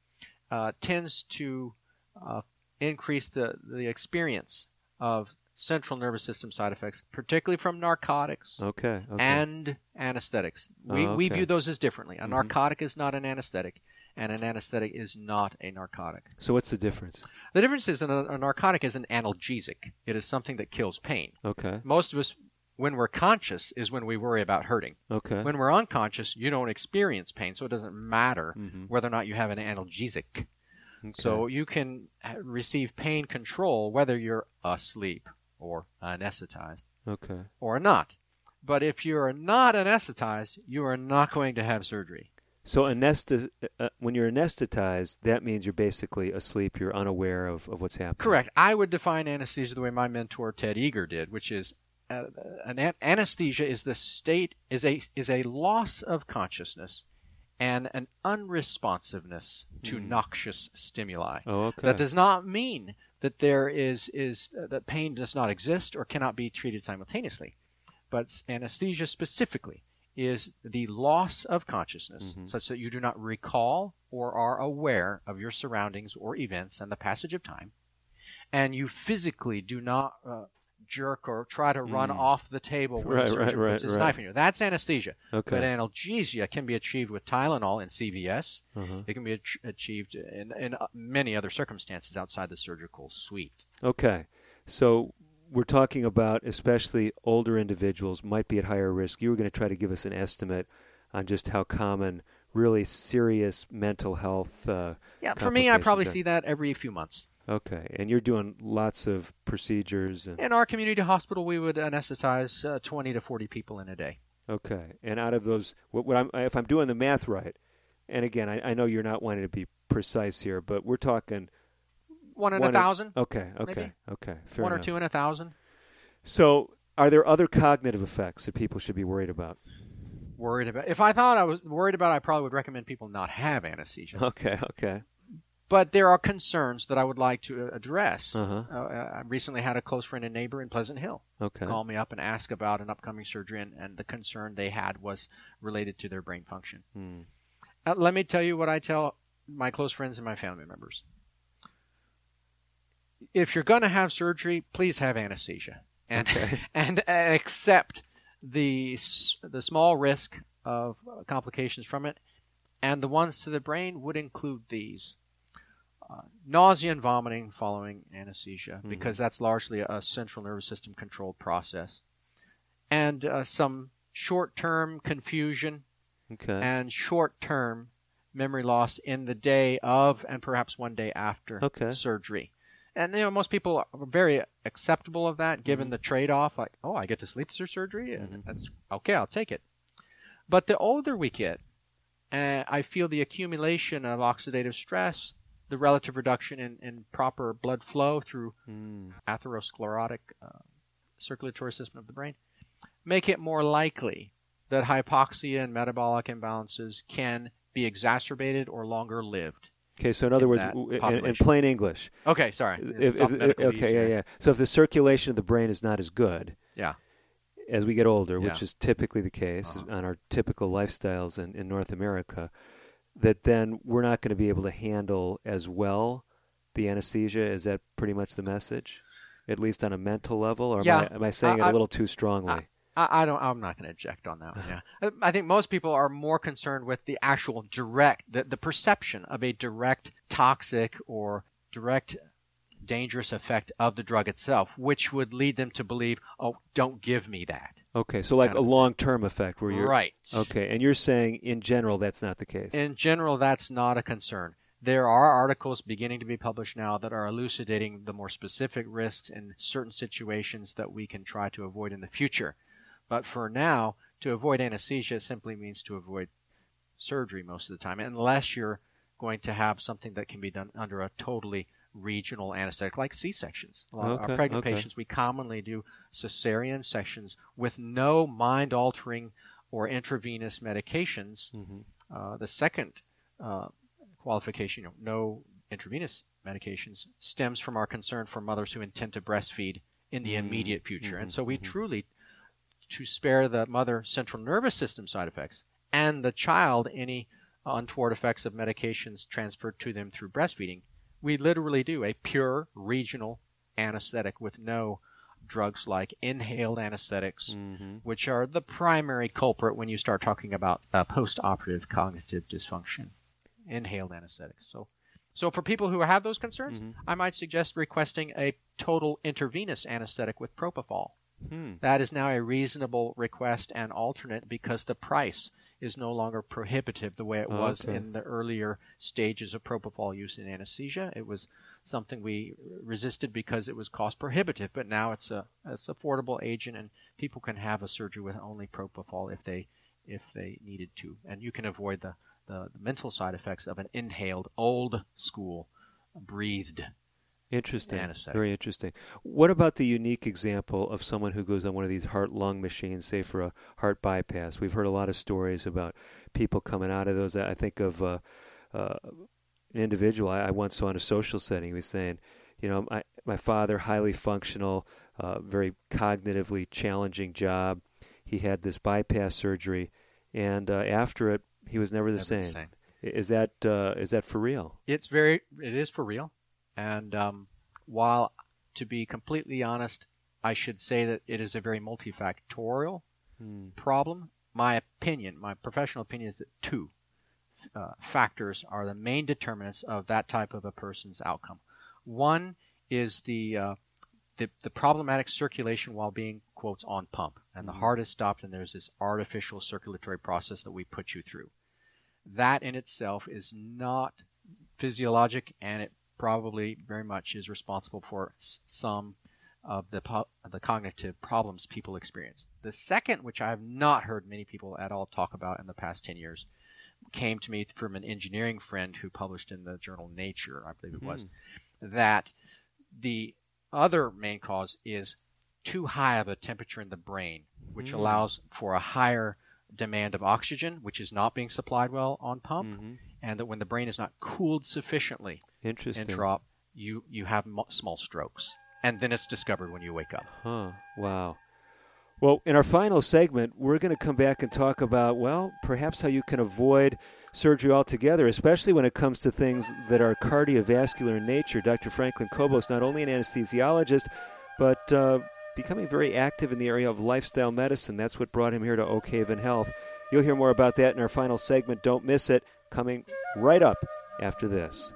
uh, tends to uh, increase the, the experience of central nervous system side effects, particularly from narcotics
okay, okay.
and anesthetics. We,
Oh,
we
okay.
view those as differently. A
Mhm.
narcotic is not an anesthetic. And an anesthetic is not a narcotic.
So what's the difference?
The difference is that a, a narcotic is an analgesic. It is something that kills pain.
Okay.
Most of us, when we're conscious, is when we worry about hurting.
Okay.
When we're unconscious, you don't experience pain, so it doesn't matter
Mhm.
whether or not you have an analgesic.
Okay.
So you can ha- receive pain control whether you're asleep or anesthetized
Okay.
or not. But if you're not anesthetized, you are not going to have surgery.
So anesthe- uh, when you're anesthetized, that means you're basically asleep. You're unaware of, of what's happening.
Correct. I would define anesthesia the way my mentor Ted Eager did, which is uh, an an- anesthesia is the state is a is a loss of consciousness and an unresponsiveness to
Hmm.
noxious stimuli.
Oh, okay.
That does not mean that there is is uh, that pain does not exist or cannot be treated simultaneously, but anesthesia specifically is the loss of consciousness
Mm-hmm.
such that you do not recall or are aware of your surroundings or events and the passage of time, and you physically do not uh, jerk or try to run
Mm.
off the table when
Right,
the surgeon
right, right,
puts his
right.
knife in you. That's anesthesia.
Okay.
But analgesia can be achieved with Tylenol and C V S.
Uh-huh.
It can be ach- achieved in, in uh, many other circumstances outside the surgical suite.
Okay. So we're talking about especially older individuals might be at higher risk. You were going to try to give us an estimate on just how common really serious mental health uh,
Yeah, for me, I probably
complications are.
see that every few months.
Okay. And you're doing lots of procedures. And,
In our community hospital, we would anesthetize uh, twenty to forty people in a day.
okay. And out of those, what, what I'm, if I'm doing the math right, and again, I, I know you're not wanting to be precise here, but we're talking
One in
one
a thousand?
Okay, okay,
maybe?
okay. Fair
One or
enough.
two in a thousand?
So, are there other cognitive effects that people should be worried about?
Worried about. If I thought I was worried about, it, I probably would recommend people not have anesthesia.
Okay, okay.
But there are concerns that I would like to address.
Uh-huh.
Uh, I recently had a close friend and neighbor in Pleasant Hill
Okay.
call me up and ask about an upcoming surgery, and, and the concern they had was related to their brain function.
Hmm.
Uh, let me tell you what I tell my close friends and my family members. If you're going to have surgery, please have anesthesia and
Okay.
and accept the s- the small risk of uh, complications from it, and the ones to the brain would include these: uh, nausea and vomiting following anesthesia, because that's largely a central nervous system controlled process, and uh, some short-term confusion
Okay.
and short-term memory loss in the day of and perhaps one day after
Okay.
surgery. And, you know, most people are very acceptable of that, given
Mm-hmm.
the trade-off, like, oh, I get to sleep through surgery? And that's okay, I'll take it. But the older we get, uh, I feel the accumulation of oxidative stress, the relative reduction in, in proper blood flow through
Mm.
atherosclerotic uh, circulatory system of the brain, make it more likely that hypoxia and metabolic imbalances can be exacerbated or longer lived.
Okay, so in other
in
words,
that
in, in plain English.
Okay, sorry.
If, if, if, okay, yeah, yeah. So if the circulation of the brain is not as good,
yeah,
as we get older,
yeah.
which is typically the case
uh-huh.
on our typical lifestyles in, in North America, that then we're not going to be able to handle as well the anesthesia. Is that pretty much the message, at least on a mental level, or
yeah.
am, I, am I saying
I,
it
I,
a little too strongly?
I, I don't. I'm not going to object on that one. Yeah, I think most people are more concerned with the actual direct, the, the perception of a direct toxic or direct dangerous effect of the drug itself, which would lead them to believe, oh, don't give me that.
Okay, so like
kind
a
of
long-term effect where you're...
Right.
Okay, and you're saying in general that's not the case.
In general, that's not a concern. There are articles beginning to be published now that are elucidating the more specific risks in certain situations that we can try to avoid in the future. But for now, to avoid anesthesia simply means to avoid surgery most of the time, unless you're going to have something that can be done under a totally regional anesthetic, like C-sections. A lot
Okay,
of our pregnant
okay.
patients, we commonly do cesarean sections with no mind-altering or intravenous medications.
Mhm.
Uh, the second uh, qualification, you know, no intravenous medications, stems from our concern for mothers who intend to breastfeed in the
Mm-hmm.
immediate future.
Mhm.
And so we
Mhm.
truly, to spare the mother central nervous system side effects and the child any untoward effects of medications transferred to them through breastfeeding, we literally do a pure regional anesthetic with no drugs like inhaled anesthetics,
Mm-hmm.
which are the primary culprit when you start talking about uh, post-operative cognitive dysfunction. Inhaled anesthetics. So, so for people who have those concerns,
Mhm.
I might suggest requesting a total intravenous anesthetic with propofol.
Hmm.
That is now a reasonable request and alternate because the price is no longer prohibitive the way it was
Okay.
in the earlier stages of propofol use in anesthesia. It was something we resisted because it was cost prohibitive, but now it's a it's affordable agent and people can have a surgery with only propofol if they if they needed to. And you can avoid the, the, the mental side effects of an inhaled, old school, breathed
Interesting.
anesthetic.
Very interesting. What about the unique example of someone who goes on one of these heart-lung machines, say for a heart bypass? We've heard a lot of stories about people coming out of those. I think of uh, uh, an individual I, I once saw in a social setting. He was saying, you know, my, my father, highly functional, uh, very cognitively challenging job. He had this bypass surgery, and uh, after it, he was never the
Never
same.
the same.
Is that uh, is that for real?
It's very, it is for real. And um, while, to be completely honest, I should say that it is a very multifactorial
Hmm.
problem, my opinion, my professional opinion is that two uh, factors are the main determinants of that type of a person's outcome. One is the, uh, the, the problematic circulation while being, quotes, on pump. And the heart is stopped and there's this artificial circulatory process that we put you through. That in itself is not physiologic, and it probably very much is responsible for s- some of the po- the cognitive problems people experience. The second, which I have not heard many people at all talk about in the past ten years, came to me from an engineering friend who published in the journal Nature, I believe it was, that the other main cause is too high of a temperature in the brain, which
Hmm.
allows for a higher demand of oxygen, which is not being supplied well on pump,
Mhm.
and that when the brain is not cooled sufficiently
Interesting.
intra-op, you, you have mo- small strokes. And then it's discovered when you wake up.
Huh. Wow. Well, in our final segment, we're going to come back and talk about, well, perhaps how you can avoid surgery altogether, especially when it comes to things that are cardiovascular in nature. Doctor Franklin Cobos, not only an anesthesiologist, but uh, becoming very active in the area of lifestyle medicine. That's what brought him here to Oak Haven Health. You'll hear more about that in our final segment. Don't miss it. Coming right up after this.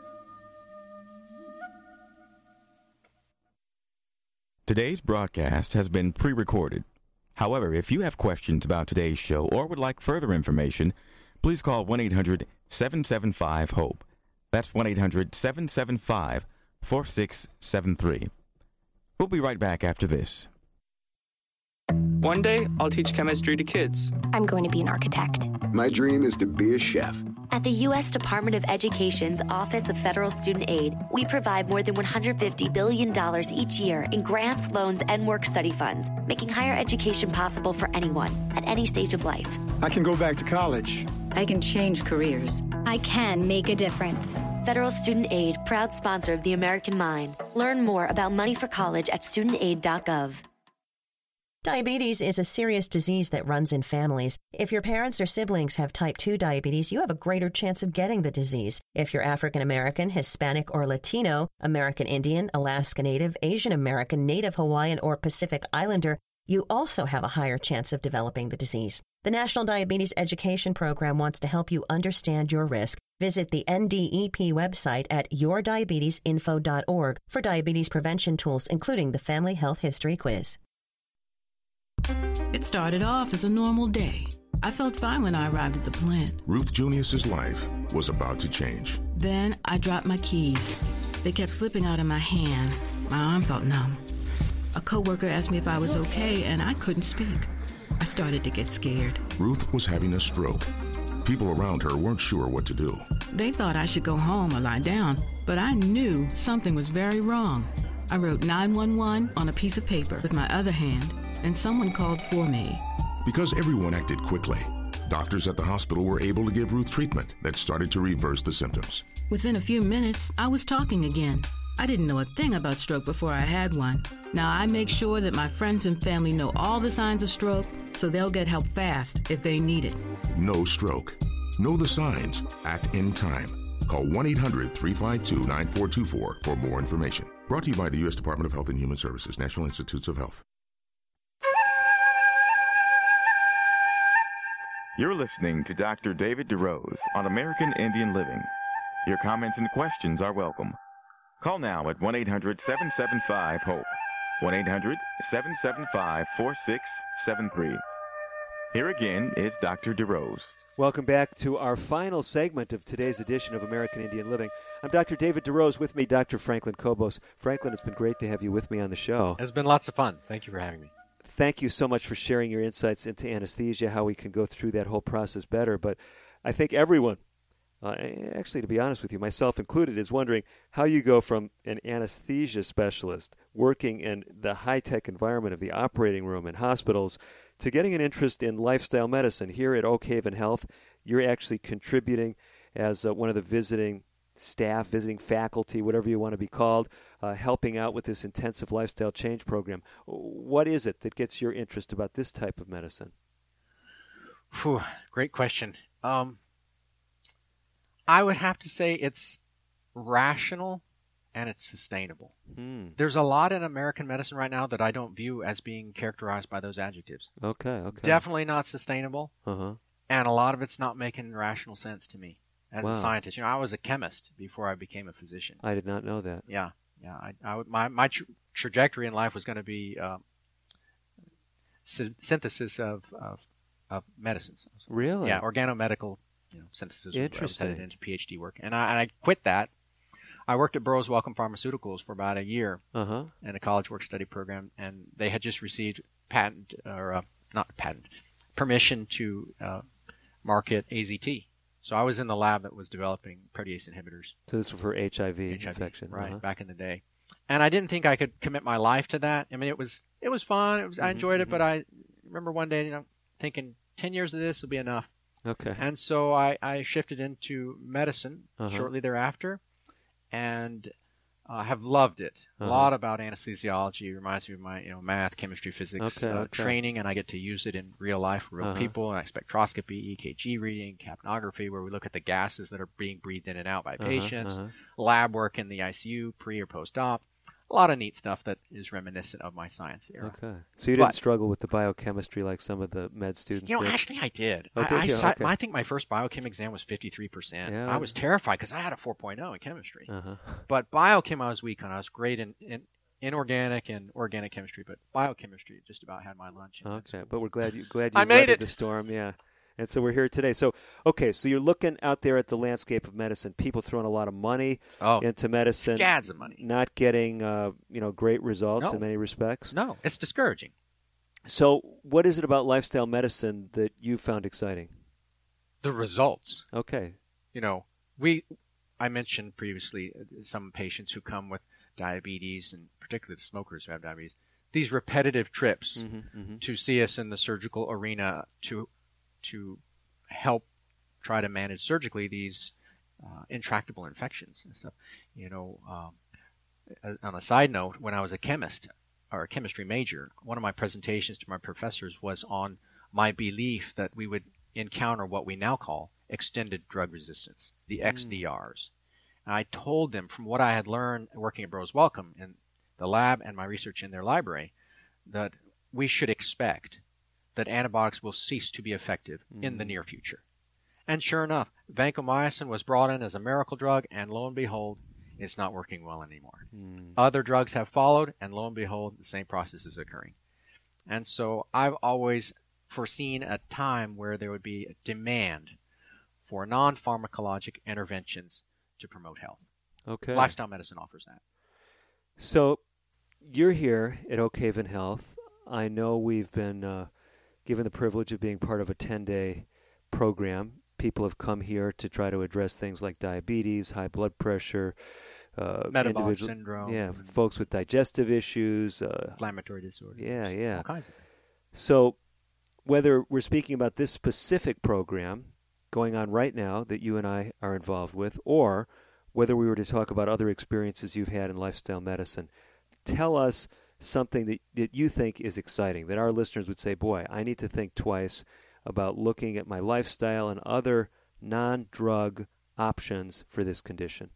Today's broadcast has been pre-recorded. However, if you have questions about today's show or would like further information, please call one eight hundred seven seven five HOPE. That's one eight hundred seven seven five four six seven three. We'll be right back after this.
One day, I'll teach chemistry to kids.
I'm going to be an architect.
My dream is to be a chef.
At the U S Department of Education's Office of Federal Student Aid, we provide more than one hundred fifty billion dollars each year in grants, loans, and work-study funds, making higher education possible for anyone at any stage of life.
I can go back to college.
I can change careers.
I can make a difference. Federal Student Aid, proud sponsor of the American Mind. Learn more about money for college at student aid dot gov.
Diabetes is a serious disease that runs in families. If your parents or siblings have type two diabetes, you have a greater chance of getting the disease. If you're African American, Hispanic, or Latino, American Indian, Alaska Native, Asian American, Native Hawaiian, or Pacific Islander, you also have a higher chance of developing the disease. The National Diabetes Education Program wants to help you understand your risk. Visit the N D E P website at your diabetes info dot org for diabetes prevention tools, including the Family Health History Quiz.
It started off as a normal day. I felt fine when I arrived at the plant.
Ruth Junius's life was about to change.
Then I dropped my keys. They kept slipping out of my hand. My arm felt numb. A coworker asked me if I was okay, and I couldn't speak. I started to get scared.
Ruth was having a stroke. People around her weren't sure what to do.
They thought I should go home or lie down, but I knew something was very wrong. I wrote nine one one on a piece of paper with my other hand, and someone called for me.
Because everyone acted quickly, doctors at the hospital were able to give Ruth treatment that started to reverse the symptoms.
Within a few minutes, I was talking again. I didn't know a thing about stroke before I had one. Now I make sure that my friends and family know all the signs of stroke so they'll get help fast if they need it.
No stroke. Know the signs. Act in time. Call one eight hundred three five two nine four two four for more information. Brought to you by the U S Department of Health and Human Services, National Institutes of Health.
You're listening to Doctor David DeRose on American Indian Living. Your comments and questions are welcome. Call now at one eight hundred seven seven five HOPE, one eight hundred seven seven five four six seven three. Here again is Doctor DeRose.
Welcome back to our final segment of today's edition of American Indian Living. I'm Doctor David DeRose. With me, Doctor Franklin Cobos. Franklin, it's been great to have you with me on the show.
It's been lots of fun. Thank you for having me.
Thank you so much for sharing your insights into anesthesia, how we can go through that whole process better. But I think everyone, uh, actually, to be honest with you, myself included, is wondering how you go from an anesthesia specialist working in the high-tech environment of the operating room in hospitals to getting an interest in lifestyle medicine. Here at Oak Haven Health, you're actually contributing as uh, one of the visiting staff, visiting faculty, whatever you want to be called, uh, helping out with this intensive lifestyle change program. What is it that gets your interest about this type of medicine?
Whew, great question. Um, I would have to say it's rational and it's sustainable.
Hmm.
There's a lot in American medicine right now that I don't view as being characterized by those adjectives.
Okay, okay.
Definitely not sustainable,
uh-huh.
and a lot of it's not making rational sense to me. As
wow.
a scientist, you know, I was a chemist before I became a physician.
I did not know that.
Yeah, yeah. I, I would, my my tra- trajectory in life was going to be uh, sy- synthesis of, of of medicines.
Really?
Yeah, organomedical, you know, synthesis.
Interesting.
I was headed into PhD work, and I, and I quit that. I worked at Burroughs Wellcome Pharmaceuticals for about a year
uh-huh.
in a college work study program, and they had just received patent or uh, not patent permission to uh, market A Z T. So I was in the lab that was developing protease inhibitors.
So this was for H I V,
H I V
infection,
right?
Uh-huh.
Back in the day, and I didn't think I could commit my life to that. I mean, it was it was fun. It was mm-hmm, I enjoyed it, mm-hmm. but I remember one day, you know, thinking ten years of this will be enough.
Okay.
And so I, I shifted into medicine
uh-huh.
shortly thereafter, and I uh, have loved it.
Uh-huh.
A lot about anesthesiology. It reminds me of my you know math, chemistry, physics
okay,
uh,
okay.
training, and I get to use it in real life, real
uh-huh.
people, and spectroscopy, E K G reading, capnography, where we look at the gases that are being breathed in and out by
uh-huh,
patients,
uh-huh.
lab work in the I C U, pre or post-op. A lot of neat stuff that is reminiscent of my science era.
Okay. So you didn't
but,
struggle with the biochemistry like some of the med students
You know,
did?
actually I did.
Oh,
I,
did
I,
you?
I,
okay.
I think my first biochem exam was fifty-three percent.
Yeah.
I was terrified because I had a four point oh in chemistry.
Uh-huh.
But biochem I was weak on. I was great in, in inorganic and organic chemistry, but biochemistry just about had my lunch.
Okay, but we're glad you glad you
I made
weathered
it.
the storm, yeah. And so we're here today. So, okay, so you're looking out there at the landscape of medicine. People throwing a lot of money
oh,
into medicine.
Scads of money.
Not getting, uh, you know, great results
no.
in many respects.
No, it's discouraging.
So what is it about lifestyle medicine that you found exciting?
The results.
Okay.
You know, we, I mentioned previously some patients who come with diabetes, and particularly the smokers who have diabetes, these repetitive trips
mm-hmm, mm-hmm.
to see us in the surgical arena to to help try to manage surgically these uh, intractable infections and stuff. You know, um, on a side note, when I was a chemist or a chemistry major, one of my presentations to my professors was on my belief that we would encounter what we now call extended drug resistance, the mm. X D Rs. And I told them from what I had learned working at Burroughs Wellcome in the lab and my research in their library that we should expect that antibiotics will cease to be effective mm. in the near future. And sure enough, vancomycin was brought in as a miracle drug, and lo and behold, it's not working well anymore. Mm. Other drugs have followed, and lo and behold, the same process is occurring. And so I've always foreseen a time where there would be a demand for non-pharmacologic interventions to promote health.
Okay.
Lifestyle medicine offers that.
So you're here at Oak Haven Health. I know we've been uh, given the privilege of being part of a ten-day program. People have come here to try to address things like diabetes, high blood pressure, uh,
metabolic syndrome.
Yeah, folks with digestive issues. Uh,
inflammatory disorders.
Yeah, yeah.
All kinds of things.
So whether we're speaking about this specific program going on right now that you and I are involved with, or whether we were to talk about other experiences you've had in lifestyle medicine, tell us something that, that you think is exciting, that our listeners would say, boy, I need to think twice about looking at my lifestyle and other non-drug options for this condition.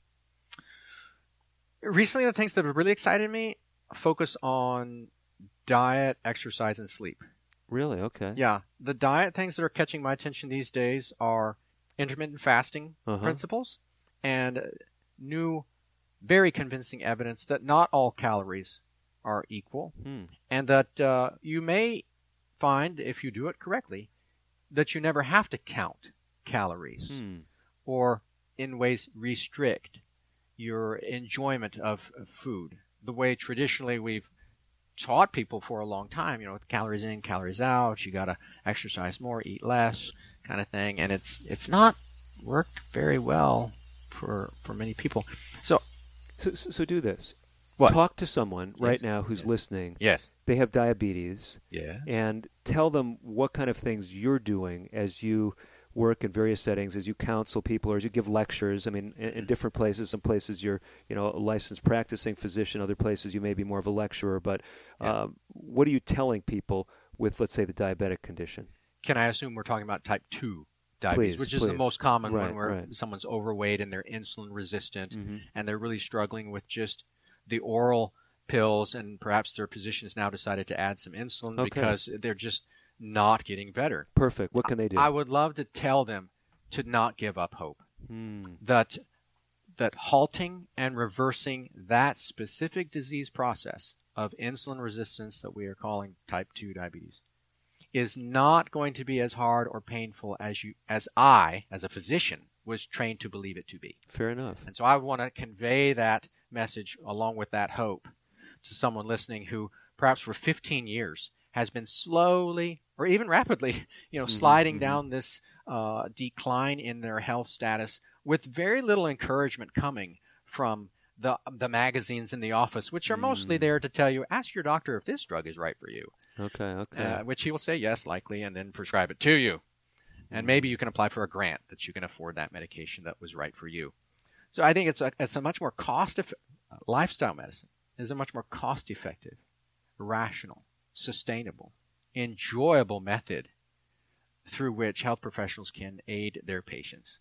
Recently, the things that have really excited me focus on diet, exercise, and sleep.
Really? Okay.
Yeah. The diet things that are catching my attention these days are intermittent fasting
uh-huh.
principles and new, very convincing evidence that not all calories are equal,
hmm.
and that uh, you may find, if you do it correctly, that you never have to count calories
hmm.
or in ways restrict your enjoyment of, of food the way traditionally we've taught people for a long time, you know, with calories in, calories out, you got to exercise more, eat less, kind of thing. And it's it's not worked very well for for many people. So
so, so do this.
What?
Talk to someone
yes.
right now who's
yes.
listening.
Yes.
They have diabetes.
Yeah.
And tell them what kind of things you're doing as you work in various settings, as you counsel people or as you give lectures. I mean, in, in different places, some places you're, you know, a licensed practicing physician, other places you may be more of a lecturer. But
yeah.
um, what are you telling people with, let's say, the diabetic condition?
Can I assume we're talking about type two diabetes,
please,
which is
please.
the most common
right,
one where
right.
someone's overweight and they're insulin resistant
mm-hmm.
and they're really struggling with just the oral pills, and perhaps their physicians now decided to add some insulin
okay.
because they're just not getting better.
Perfect. What can they do?
I would love to tell them to not give up hope.
Hmm.
That that halting and reversing that specific disease process of insulin resistance that we are calling type two diabetes is not going to be as hard or painful as you as I, as a physician, was trained to believe it to be.
Fair enough.
And so I want to convey that message along with that hope to someone listening who perhaps for fifteen years has been slowly or even rapidly, you know,
mm-hmm,
sliding
mm-hmm.
down this uh, decline in their health status with very little encouragement coming from the the magazines in the office, which are mm. mostly there to tell you, ask your doctor if this drug is right for you.
Okay, okay.
Uh, which he will say yes, likely, and then prescribe it to you. And maybe you can apply for a grant that you can afford that medication that was right for you. So I think it's a, it's a much more cost eff- lifestyle medicine is a much more cost-effective, rational, sustainable, enjoyable method through which health professionals can aid their patients.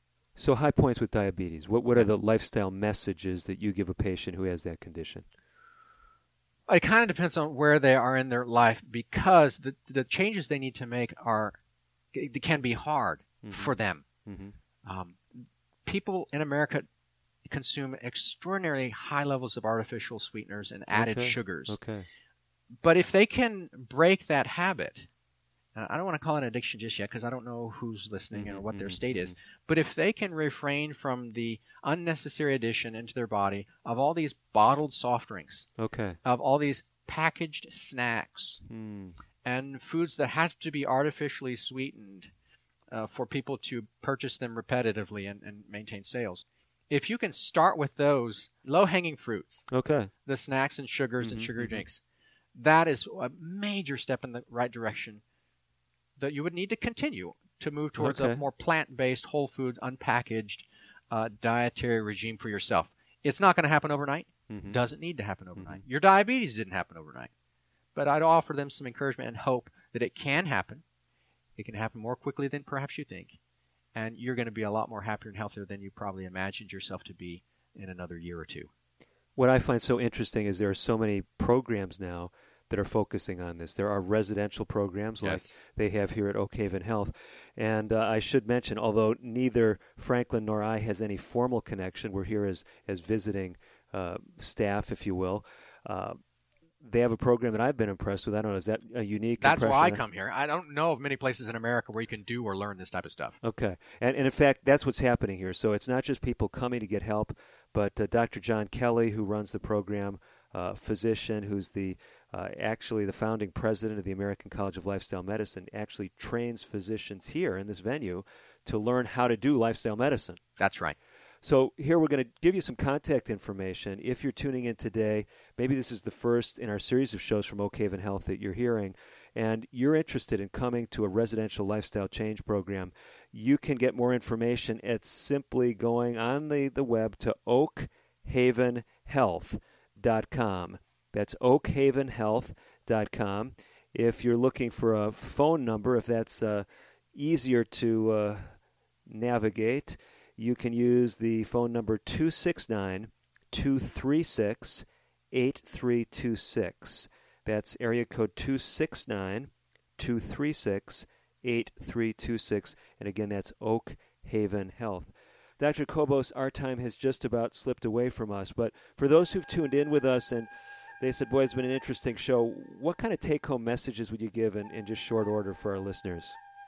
So high points with diabetes. What what are the lifestyle messages that you give a patient who has that condition?
It kind of depends on where they are in their life, because the the changes they need to make are they can be hard mm-hmm. for them.
Mm-hmm.
Um, people in America consume extraordinarily high levels of artificial sweeteners and added
okay.
sugars.
Okay.
But if they can break that habit, uh, I don't want to call it an addiction just yet because I don't know who's listening
mm-hmm,
and what their
mm-hmm,
state is.
mm-hmm.
But if they can refrain from the unnecessary addition into their body of all these bottled soft drinks,
okay,
of all these packaged snacks,
mm.
and foods that have to be artificially sweetened uh, for people to purchase them repetitively and, and maintain sales. If you can start with those low-hanging fruits,
okay,
the snacks and sugars
mm-hmm,
and sugary
mm-hmm.
drinks, that is a major step in the right direction that you would need to continue to move towards
Okay.
a more plant-based, whole food, unpackaged uh, dietary regime for yourself. It's not going to happen overnight.
Mm-hmm.
Doesn't need to happen overnight. Mm-hmm. Your diabetes didn't happen overnight. But I'd offer them some encouragement and hope that it can happen. It can happen more quickly than perhaps you think. And you're going to be a lot more happier and healthier than you probably imagined yourself to be in another year or two.
What I find so interesting is there are so many programs now that are focusing on this. There are residential programs like
Yes.
they have here at Oak Haven Health. And uh, I should mention, although neither Franklin nor I has any formal connection, we're here as, as visiting uh, staff, if you will. Uh, they have a program that I've been impressed with. I don't know, is that a unique
That's
impression?
why I come here. I don't know of many places in America where you can do or learn this type of stuff.
Okay. And, and in fact, that's what's happening here. So it's not just people coming to get help, but uh, Doctor John Kelly, who runs the program, uh, physician, who's the uh, actually the founding president of the American College of Lifestyle Medicine, actually trains physicians here in this venue to learn how to do lifestyle medicine.
That's right.
So here we're going to give you some contact information. If you're tuning in today, maybe this is the first in our series of shows from Oak Haven Health that you're hearing, and you're interested in coming to a residential lifestyle change program, you can get more information at simply going on the, the web to oak haven health dot com. That's oak haven health dot com. If you're looking for a phone number, if that's uh, easier to uh, navigate, you can use the phone number two six nine, two three six, eight three two six. That's area code two six nine, two three six, eight three two six. And again, that's Oak Haven Health. Doctor Cobos, our time has just about slipped away from us. But for those who've tuned in with us and they said, boy, it's been an interesting show, what kind of take-home messages would you give in, in just short order for our listeners?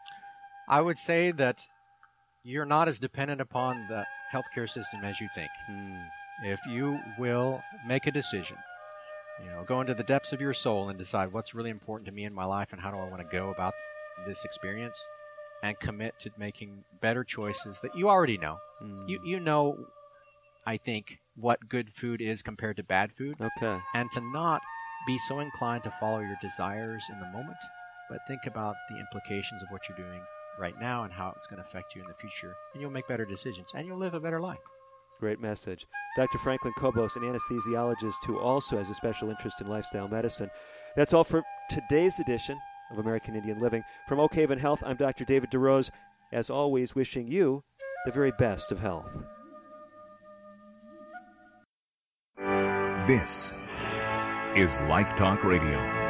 I would say that you're not as dependent upon the healthcare system as you think.
Hmm.
If you will make a decision, you know, go into the depths of your soul and decide what's really important to me in my life and how do I want to go about this experience, and commit to making better choices that you already know.
Hmm.
You you know, I think, what good food is compared to bad food.
Okay.
And to not be so inclined to follow your desires in the moment, but think about the implications of what you're doing right now and how it's going to affect you in the future, and you'll make better decisions, and you'll live a better life.
Great message. Doctor Franklin Cobos, an anesthesiologist who also has a special interest in lifestyle medicine. That's all for today's edition of American Indian Living. From Oak Haven Health, I'm Doctor David DeRose, as always, wishing you the very best of health.
This is Life Talk Radio.